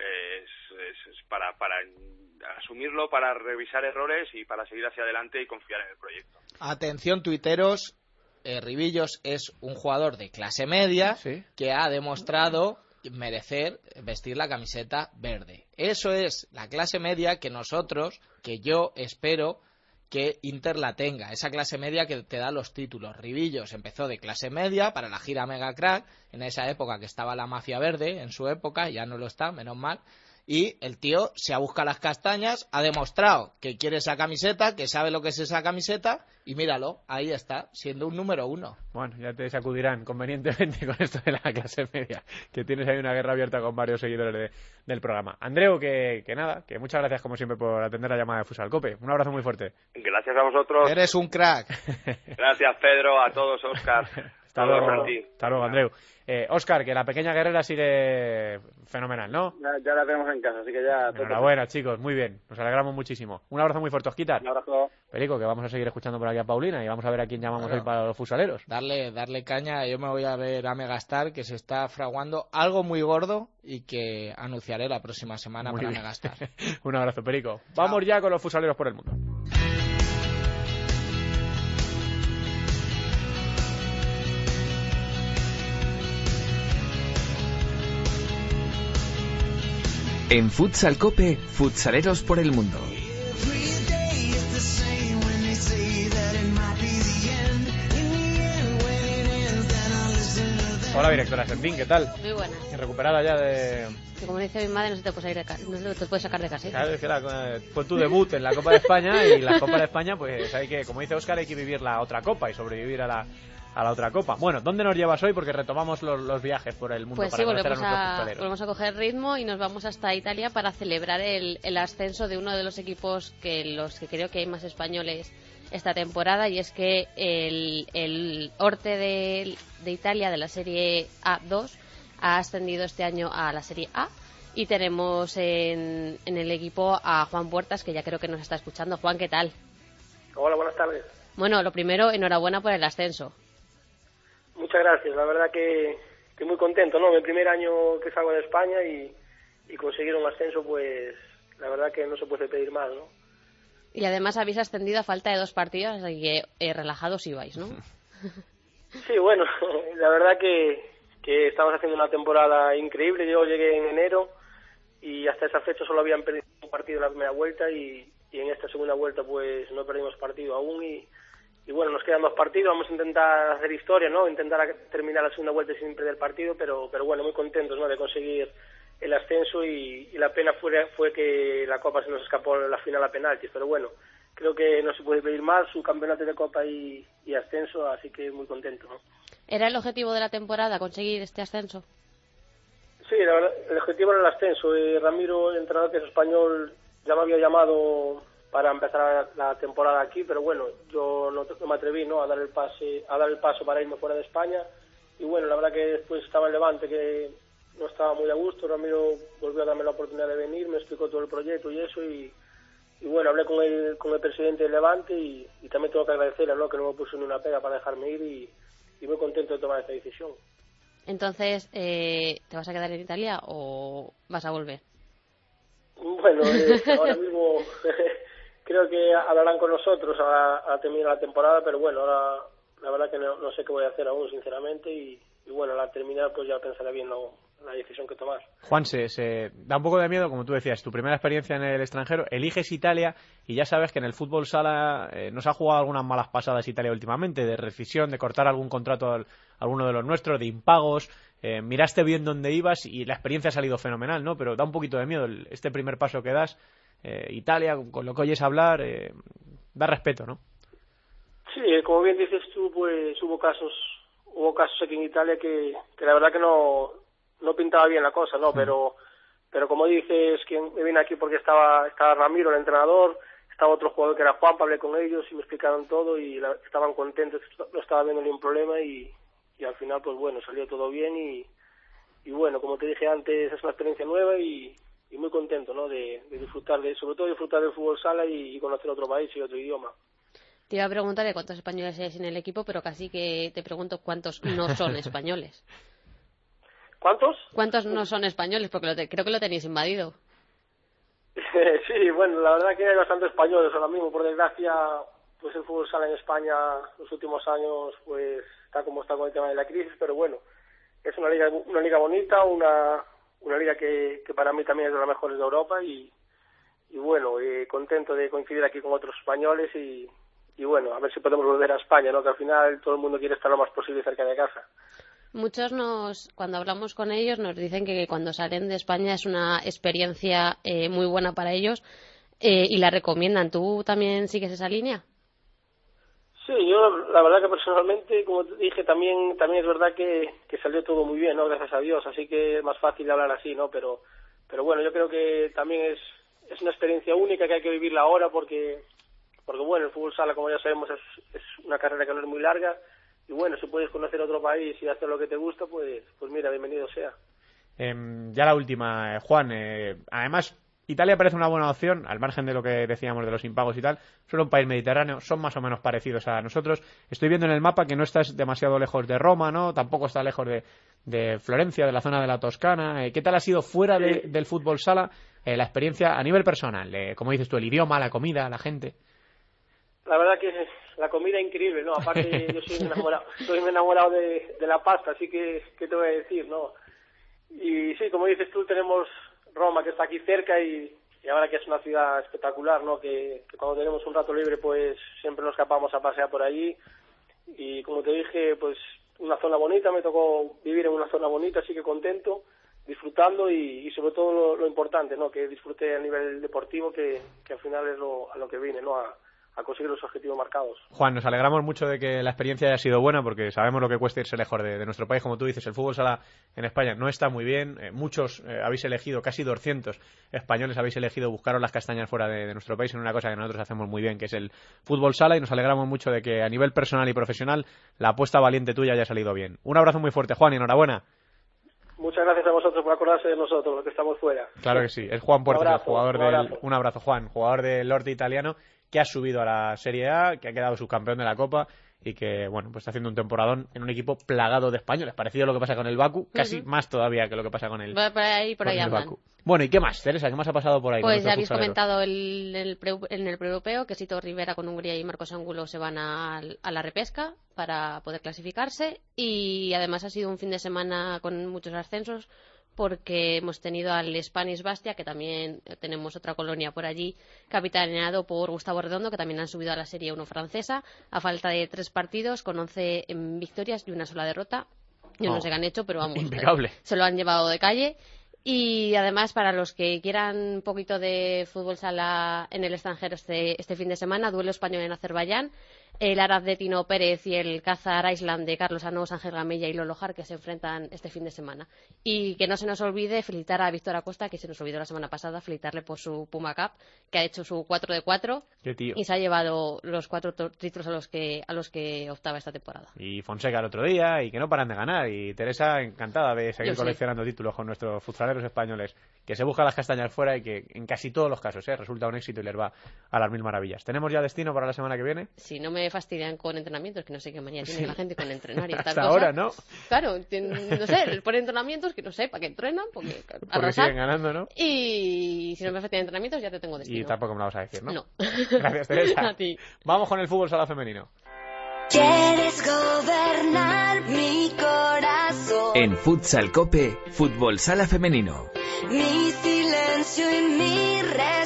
es para asumirlo, para revisar errores y para seguir hacia adelante y confiar en el proyecto. Atención, tuiteros. Ribillos es un jugador de clase media que ha demostrado merecer vestir la camiseta verde. Eso es la clase media que yo espero que Inter la tenga, esa clase media que te da los títulos. Rivillos empezó de clase media para la gira Mega Crack, en esa época que estaba la mafia verde, en su época, ya no lo está, menos mal, y el tío se ha buscado las castañas, ha demostrado que quiere esa camiseta, que sabe lo que es esa camiseta, y míralo, ahí está, siendo un número 1. Bueno, ya te sacudirán convenientemente con esto de la clase media, que tienes ahí una guerra abierta con varios seguidores del programa. Andreu, que nada, que muchas gracias como siempre por atender la llamada de Futsal Cope. Un abrazo muy fuerte. Gracias a vosotros. Eres un crack. Gracias, Pedro, a todos, Óscar. Hasta luego, Andreu. Óscar, que la pequeña guerrera sigue fenomenal, ¿no? Ya la tenemos en casa, así que ya... Enhorabuena, chicos, muy bien. Nos alegramos muchísimo. Un abrazo muy fuerte, Osquitar. Un abrazo. Perico, que vamos a seguir escuchando por aquí a Paulina y vamos a ver a quién llamamos hoy para los futsaleros. Darle caña. Yo me voy a ver a Megastar, que se está fraguando algo muy gordo y que anunciaré la próxima semana para Megastar. Un abrazo, Perico. Vamos ya con los futsaleros por el mundo. En Futsal Cope, futsaleros por el mundo. Hola, directora Sentín, ¿qué tal? Muy buena. Recuperada ya de... Que como dice mi madre, no se te puede sacar de casa. Claro, es que fue tu debut en la Copa de España y la Copa de España, pues hay que, como dice Óscar, hay que vivir la otra Copa y sobrevivir a la otra Copa. Bueno, ¿dónde nos llevas hoy? Porque retomamos los viajes por el mundo. Pues para sí, conocer a nuestros futboleros. volvemos a coger ritmo y nos vamos hasta Italia para celebrar el ascenso de uno de los equipos que creo que hay más españoles esta temporada, y es que el Orte de Italia, de la Serie A2, ha ascendido este año a la Serie A, y tenemos en el equipo a Juan Puertas, que ya creo que nos está escuchando. Juan, ¿qué tal? Hola, buenas tardes. Bueno, lo primero, enhorabuena por el ascenso. Muchas gracias, la verdad que muy contento, ¿no? Mi primer año que salgo de España y conseguir un ascenso, pues la verdad que no se puede pedir más, ¿no? Y además habéis ascendido a falta de 2 partidos, así que relajados ibais, ¿no? Sí, bueno, la verdad que estamos haciendo una temporada increíble. Yo llegué en enero y hasta esa fecha solo habían perdido un partido en la primera vuelta y en esta segunda vuelta pues no perdimos partido aún y bueno, nos quedan 2 partidos, vamos a intentar hacer historia, ¿no? Intentar terminar la segunda vuelta sin perder el partido, pero bueno, muy contentos, ¿no? De conseguir el ascenso y la pena fue que la Copa se nos escapó en la final a penaltis, pero bueno, creo que no se puede pedir más, un campeonato de Copa y ascenso, así que muy contento, ¿no? ¿Era el objetivo de la temporada conseguir este ascenso? Sí, la verdad, el objetivo era el ascenso. Ramiro, el entrenador que es español, ya me había llamado para empezar la temporada aquí, pero bueno, yo no me atreví, ¿no? a dar el paso para irme fuera de España, y bueno, la verdad que después estaba en Levante, que no estaba muy a gusto. Ramiro volvió a darme la oportunidad de venir, me explicó todo el proyecto y eso, y bueno, hablé con el presidente de Levante y también tengo que agradecerle, ¿no? Que no me puso ni una pega para dejarme ir y muy contento de tomar esta decisión. Entonces, ¿te vas a quedar en Italia o vas a volver? Bueno, ahora mismo creo que hablarán con nosotros a terminar la temporada, pero bueno, ahora la verdad que no sé qué voy a hacer aún, sinceramente, y bueno, al terminar pues ya pensaré bien la decisión que tomar. Juan, se da un poco de miedo, como tú decías, tu primera experiencia en el extranjero, eliges Italia y ya sabes que en el fútbol sala nos ha jugado algunas malas pasadas Italia últimamente, de rescisión, de cortar algún contrato a alguno de los nuestros, de impagos. Miraste bien dónde ibas y la experiencia ha salido fenomenal, ¿no? Pero da un poquito de miedo este primer paso que das. Italia, con lo que oyes hablar, da respeto, ¿no? Sí, como bien dices tú, pues hubo casos aquí en Italia que la verdad que no pintaba bien la cosa, ¿no? Pero como dices, que me vine aquí porque estaba Ramiro, el entrenador, estaba otro jugador que era Juan, hablé con ellos y me explicaron todo y estaban contentos, no estaba viendo ningún problema y al final pues bueno, salió todo bien y bueno, como te dije antes, es una experiencia nueva y muy contento, ¿no? De disfrutar sobre todo disfrutar del fútbol sala y conocer otro país y otro idioma. Te iba a preguntar de cuántos españoles hay en el equipo, pero casi que te pregunto cuántos no son españoles. ¿Cuántos? ¿Cuántos no son españoles? Porque creo que lo tenéis invadido. Sí, bueno, la verdad que hay bastantes españoles ahora mismo. Por desgracia, pues el fútbol sala en España los últimos años pues está como está con el tema de la crisis, pero bueno, es una liga bonita, una liga que para mí también es de las mejores de Europa y bueno, contento de coincidir aquí con otros españoles y bueno, a ver si podemos volver a España, ¿no? Que al final todo el mundo quiere estar lo más posible cerca de casa. Muchos cuando hablamos con ellos nos dicen que cuando salen de España es una experiencia muy buena para ellos y la recomiendan. ¿Tú también sigues esa línea? Sí, yo la verdad que personalmente, como te dije, también es verdad que salió todo muy bien, ¿no? Gracias a Dios, así que es más fácil hablar así, ¿no? Pero bueno, yo creo que también es una experiencia única que hay que vivirla ahora porque bueno, el fútbol sala, como ya sabemos, es una carrera que no es muy larga y bueno, si puedes conocer otro país y hacer lo que te gusta, pues mira, bienvenido sea. Ya la última, Juan, además Italia parece una buena opción, al margen de lo que decíamos de los impagos y tal. Son un país mediterráneo, son más o menos parecidos a nosotros. Estoy viendo en el mapa que no estás demasiado lejos de Roma, ¿no? Tampoco está lejos de Florencia, de la zona de la Toscana. ¿Qué tal ha sido fuera del fútbol sala la experiencia a nivel personal? Como dices tú, el idioma, la comida, la gente. La verdad que la comida es increíble, ¿no? Aparte yo soy un enamorado de la pasta, así que ¿qué te voy a decir, no? Y sí, como dices tú, tenemos Roma, que está aquí cerca y ahora que es una ciudad espectacular, ¿no? Que cuando tenemos un rato libre pues siempre nos escapamos a pasear por allí y como te dije, pues una zona bonita, me tocó vivir en una zona bonita, así que contento, disfrutando y sobre todo lo importante, ¿no? Que disfrute a nivel deportivo, que al final es a lo que vine, ¿no? A conseguir los objetivos marcados. Juan, nos alegramos mucho de que la experiencia haya sido buena porque sabemos lo que cuesta irse lejos de nuestro país. Como tú dices, el fútbol sala en España no está muy bien. Muchos habéis elegido, casi 200 españoles habéis elegido buscaros las castañas fuera de nuestro país en una cosa que nosotros hacemos muy bien, que es el fútbol sala, y nos alegramos mucho de que a nivel personal y profesional la apuesta valiente tuya haya salido bien. Un abrazo muy fuerte, Juan, y enhorabuena. Muchas gracias a vosotros por acordarse de nosotros, los que estamos fuera. Claro que sí. Es Juan Puertas, el jugador un abrazo, Juan, jugador del Lordi italiano, que ha subido a la Serie A, que ha quedado subcampeón de la Copa y que, bueno, pues está haciendo un temporadón en un equipo plagado de españoles, parecido a lo que pasa con el Baku, casi más todavía que lo que pasa con el Baku. Bueno, ¿y qué más, Teresa? ¿Qué más ha pasado por ahí? Pues ya habéis comentado en el pre-europeo que Sito Rivera con Hungría y Marcos Angulo se van a la repesca para poder clasificarse, y además ha sido un fin de semana con muchos ascensos porque hemos tenido al Spanish Bastia, que también tenemos otra colonia por allí, capitaneado por Gustavo Redondo, que también han subido a la Serie 1 francesa, a falta de 3 partidos, con 11 victorias y una sola derrota. Yo no sé qué han hecho, pero vamos, impecable. Se lo han llevado de calle. Y además, para los que quieran un poquito de fútbol sala en el extranjero este fin de semana, duelo español en Azerbaiyán, el Arad de Tino Pérez y el Kazar Island de Carlos Anós, Ángel Gamella y Lolo Jar, que se enfrentan este fin de semana. Y que no se nos olvide felicitar a Víctor Acosta, que se nos olvidó la semana pasada, felicitarle por su Puma Cup, que ha hecho su 4 de 4 y se ha llevado los 4 títulos a los que optaba esta temporada. Y Fonseca el otro día, y que no paran de ganar. Y Teresa encantada de seguir coleccionando títulos con nuestros futsaleros españoles, que se buscan las castañas fuera y que en casi todos los casos resulta un éxito y les va a las mil maravillas. ¿Tenemos ya destino para la semana que viene? Si no me fastidian con entrenamientos, que no sé qué manía tiene la gente con entrenar y tal hasta cosa. Ahora, ¿no? Claro, no sé, les ponen entrenamientos que no sé para qué entrenan, porque siguen ganando, ¿no? Y si no me fastidian entrenamientos, ya te tengo destino. Y tampoco me lo vas a decir, ¿no? No. Gracias, Teresa. A ti. Vamos con el fútbol sala femenino. Quieres gobernar mi corazón. En Futsal Cope, fútbol sala femenino. Mi silencio y mi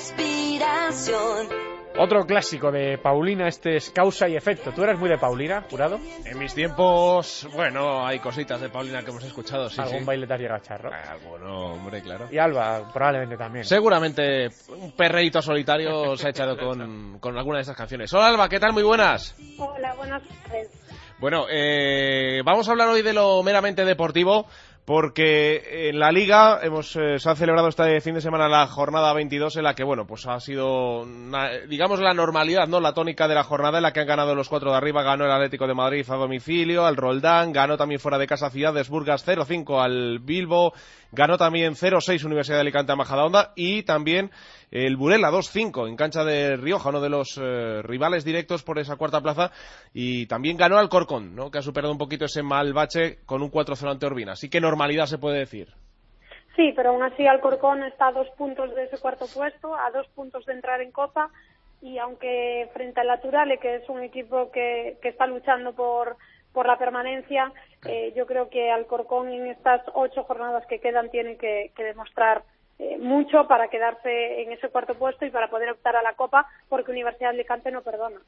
respiración. Otro clásico de Paulina, este es Causa y Efecto. ¿Tú eras muy de Paulina, Jurado? En mis tiempos, bueno, hay cositas de Paulina que hemos escuchado, sí. ¿Algún baile te has llegado a echar, no? Bueno, hombre, claro. Y Alba, probablemente también. Seguramente un perreíto solitario se ha echado con alguna de esas canciones. Hola, Alba, ¿qué tal? Muy buenas. Hola, buenas tardes. Bueno, vamos a hablar hoy de lo meramente deportivo, porque en la Liga se ha celebrado este fin de semana la jornada 22, en la que, bueno, pues ha sido, digamos, la normalidad, ¿no? La tónica de la jornada, en la que han ganado los 4 de arriba. Ganó el Atlético de Madrid a domicilio, al Roldán, ganó también fuera de casa Ciudades Burgas 0-5 al Bilbo, ganó también 0-6 Universidad de Alicante a Majadahonda, y también el Burela 2-5 en cancha de Rioja, uno de los rivales directos por esa cuarta plaza, y también ganó al Corcón, ¿no? Que ha superado un poquito ese mal bache con un 4-0 ante Urbina. Así que normalidad se puede decir. Sí, pero aún así Alcorcón está a 2 puntos de ese cuarto puesto, a 2 puntos de entrar en Copa, y aunque frente al Naturale, que es un equipo que está luchando por la permanencia, yo creo que Alcorcón en estas 8 jornadas que quedan tiene que demostrar mucho para quedarse en ese cuarto puesto y para poder optar a la Copa, porque Universidad de Alicante no perdona.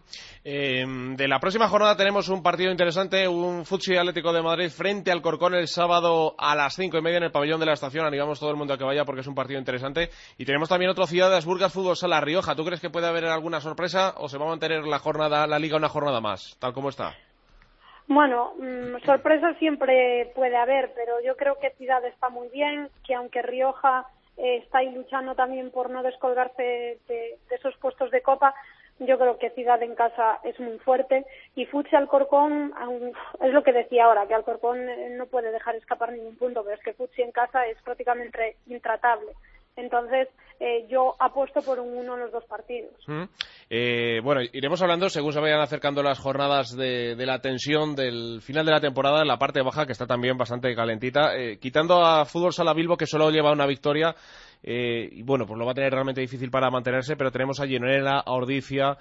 De la próxima jornada tenemos un partido interesante, un Futsi Atlético de Madrid frente al Corcón el sábado a las 5:30 en el pabellón de la Estación. Animamos todo el mundo a que vaya porque es un partido interesante. Y tenemos también otro Ciudades Burgas Fútbol Sala Rioja. ¿Tú crees que puede haber alguna sorpresa o se va a mantener la Liga una jornada más, tal como está? Bueno, sorpresas siempre puede haber, pero yo creo que Ciudad está muy bien, que aunque Rioja está ahí luchando también por no descolgarse de esos puestos de Copa, yo creo que Ciudad en casa es muy fuerte. Y Futsi Alcorcón, es lo que decía ahora, que Alcorcón no puede dejar escapar ningún punto, pero es que Futsi en casa es prácticamente intratable. Entonces, yo apuesto por un 1 en los dos partidos. Bueno, iremos hablando según se vayan acercando las jornadas de la tensión del final de la temporada en la parte baja, que está también bastante calentita. Quitando a Fútbol Sala Bilbo, que solo lleva una victoria, y bueno, pues lo va a tener realmente difícil para mantenerse, pero tenemos a Llenonera, a Ordizia,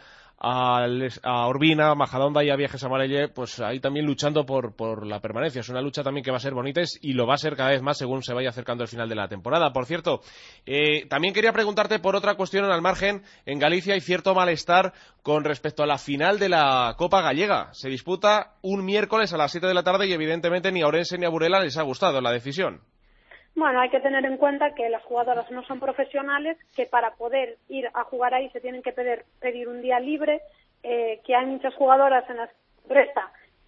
a Urbina, a Majadahonda y a Viajes Amarelle, pues ahí también luchando por la permanencia. Es una lucha también que va a ser bonita y lo va a ser cada vez más según se vaya acercando el final de la temporada. Por cierto, también quería preguntarte por otra cuestión al margen. En Galicia hay cierto malestar con respecto a la final de la Copa Gallega. Se disputa un miércoles a las 7 de la tarde y evidentemente ni a Ourense ni a Burela les ha gustado la decisión. Bueno, hay que tener en cuenta que las jugadoras no son profesionales, que para poder ir a jugar ahí se tienen que pedir un día libre, que hay muchas jugadoras en las prestas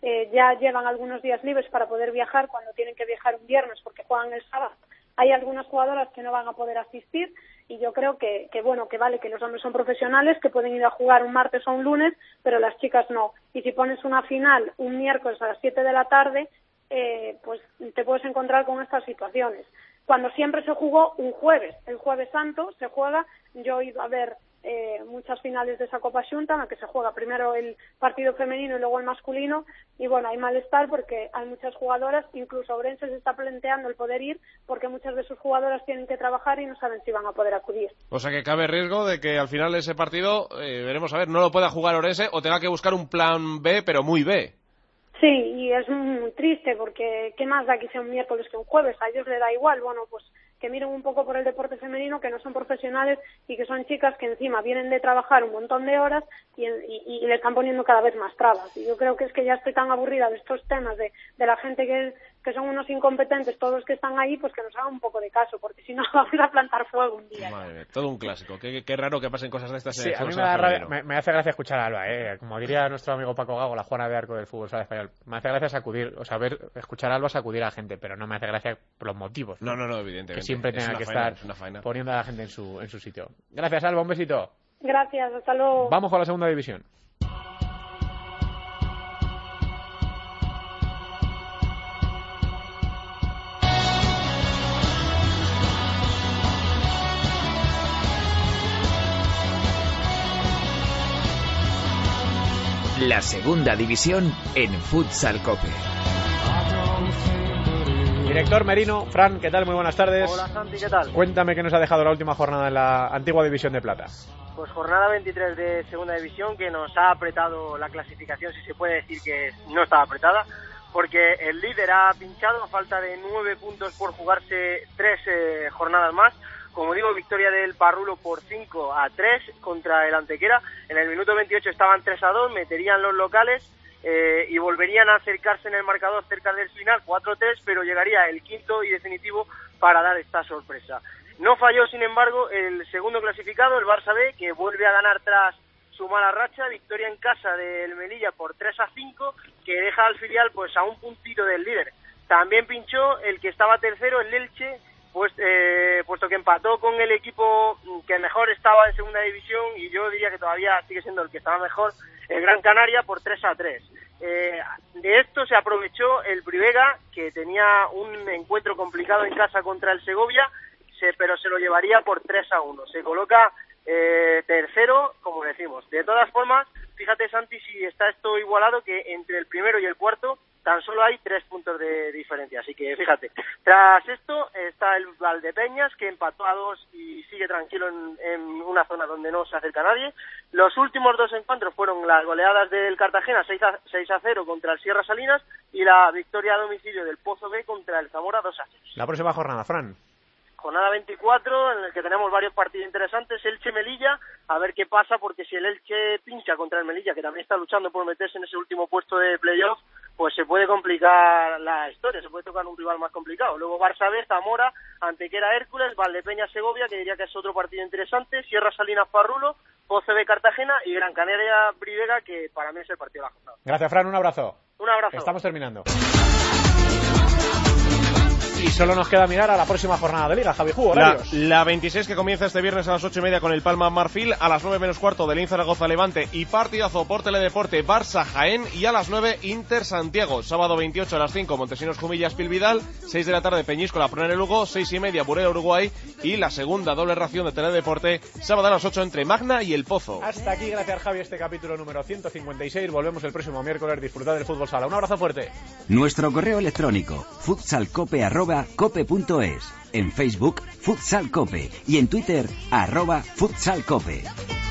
ya llevan algunos días libres para poder viajar cuando tienen que viajar un viernes porque juegan el sábado. Hay algunas jugadoras que no van a poder asistir y yo creo que vale que los hombres son profesionales, que pueden ir a jugar un martes o un lunes, pero las chicas no. Y si pones una final un miércoles a las 7 de la tarde, pues te puedes encontrar con estas situaciones. Cuando siempre se jugó un jueves, el Jueves Santo se juega, yo he ido a ver muchas finales de esa Copa Xunta en la que se juega primero el partido femenino y luego el masculino, y bueno, hay malestar porque hay muchas jugadoras, incluso Ourense se está planteando el poder ir porque muchas de sus jugadoras tienen que trabajar y no saben si van a poder acudir. O sea que cabe riesgo de que al final de ese partido, veremos a ver, no lo pueda jugar Ourense o tenga que buscar un plan B, pero muy B. Sí, y es muy triste porque ¿qué más da que sea un miércoles que un jueves? A ellos les da igual. Bueno, pues que miren un poco por el deporte femenino, que no son profesionales y que son chicas que encima vienen de trabajar un montón de horas y le están poniendo cada vez más trabas. Y yo creo que es que ya estoy tan aburrida de estos temas, de la gente que son unos incompetentes, todos los que están ahí, pues que nos hagan un poco de caso, porque si no vamos a plantar fuego un día. Madre mía, todo un clásico. Qué raro que pasen cosas de estas. Sí, a mí me hace gracia escuchar a Alba, como diría nuestro amigo Paco Gago, la Juana de Arco del fútbol sala español. Me hace gracia sacudir, o sea, escuchar a Alba sacudir a la gente, pero no me hace gracia por los motivos. No, evidentemente. Que siempre tenga que estar poniendo a la gente en su sitio. Gracias, Alba, un besito. Gracias, hasta luego. Vamos con la segunda división. La segunda división en Futsal Cope. Director Merino, Fran, ¿qué tal? Muy buenas tardes. Hola Santi, ¿qué tal? Cuéntame qué nos ha dejado la última jornada en la antigua División de Plata. Pues jornada 23 de segunda división que nos ha apretado la clasificación, si se puede decir que no estaba apretada, porque el líder ha pinchado a falta de 9 puntos por jugarse 3 jornadas más. Como digo, victoria del Parrulo por 5-3 contra el Antequera. En el minuto 28 estaban 3-2, meterían los locales y volverían a acercarse en el marcador cerca del final, 4-3, pero llegaría el quinto y definitivo para dar esta sorpresa. No falló, sin embargo, el segundo clasificado, el Barça B, que vuelve a ganar tras su mala racha, victoria en casa del Melilla por 3-5, que deja al filial pues a un puntito del líder. También pinchó el que estaba tercero, el Elche, puesto que empató con el equipo que mejor estaba en segunda división, y yo diría que todavía sigue siendo el que estaba mejor, el Gran Canaria, por 3-3. De esto se aprovechó el Privega, que tenía un encuentro complicado en casa contra el Segovia, pero se lo llevaría por 3-1. Se coloca tercero, como decimos. De todas formas, fíjate, Santi, si está esto igualado, que entre el primero y el cuarto tan solo hay 3 puntos de diferencia, así que fíjate. Tras esto está el Valdepeñas, que empató a 2 y sigue tranquilo en una zona donde no se acerca nadie. Los últimos 2 encuentros fueron las goleadas del Cartagena 6-0 contra el Sierra Salinas y la victoria a domicilio del Pozo B contra el Zamora 2-6. La próxima jornada, Fran. jornada 24, en el que tenemos varios partidos interesantes. Elche-Melilla, a ver qué pasa, porque si el Elche pincha contra el Melilla, que también está luchando por meterse en ese último puesto de playoff, pues se puede complicar la historia, se puede tocar un rival más complicado. Luego Barça B, Zamora, Antequera Hércules, Valdepeña-Segovia, que diría que es otro partido interesante, Sierra Salinas-Farrulo, Poce B Cartagena y Gran Canaria-Brivega, que para mí es el partido de la jornada. Gracias, Fran, un abrazo. Un abrazo. Estamos terminando. Y solo nos queda mirar a la próxima jornada de Liga, Javi Ju, horarios. La 26 que comienza este viernes a las 8:30 con el Palma Marfil, a las 9 menos cuarto del Zaragoza Levante y partidazo por Teledeporte Barça Jaén, y a las 9 Inter Santiago. Sábado 28 a las 5 Montesinos Jumillas Pilvidal, 6 de la tarde Peñíscola Pronere Lugo, 6:30 Burela Uruguay, y la segunda doble ración de Teledeporte sábado a las 8 entre Magna y El Pozo. Hasta aquí, gracias Javi, este capítulo número 156. Volvemos el próximo miércoles. Disfrutad del fútbol sala. Un abrazo fuerte. Nuestro correo electrónico futsalcope@cope.es, en Facebook Futsal Cope y en Twitter @futsalcope.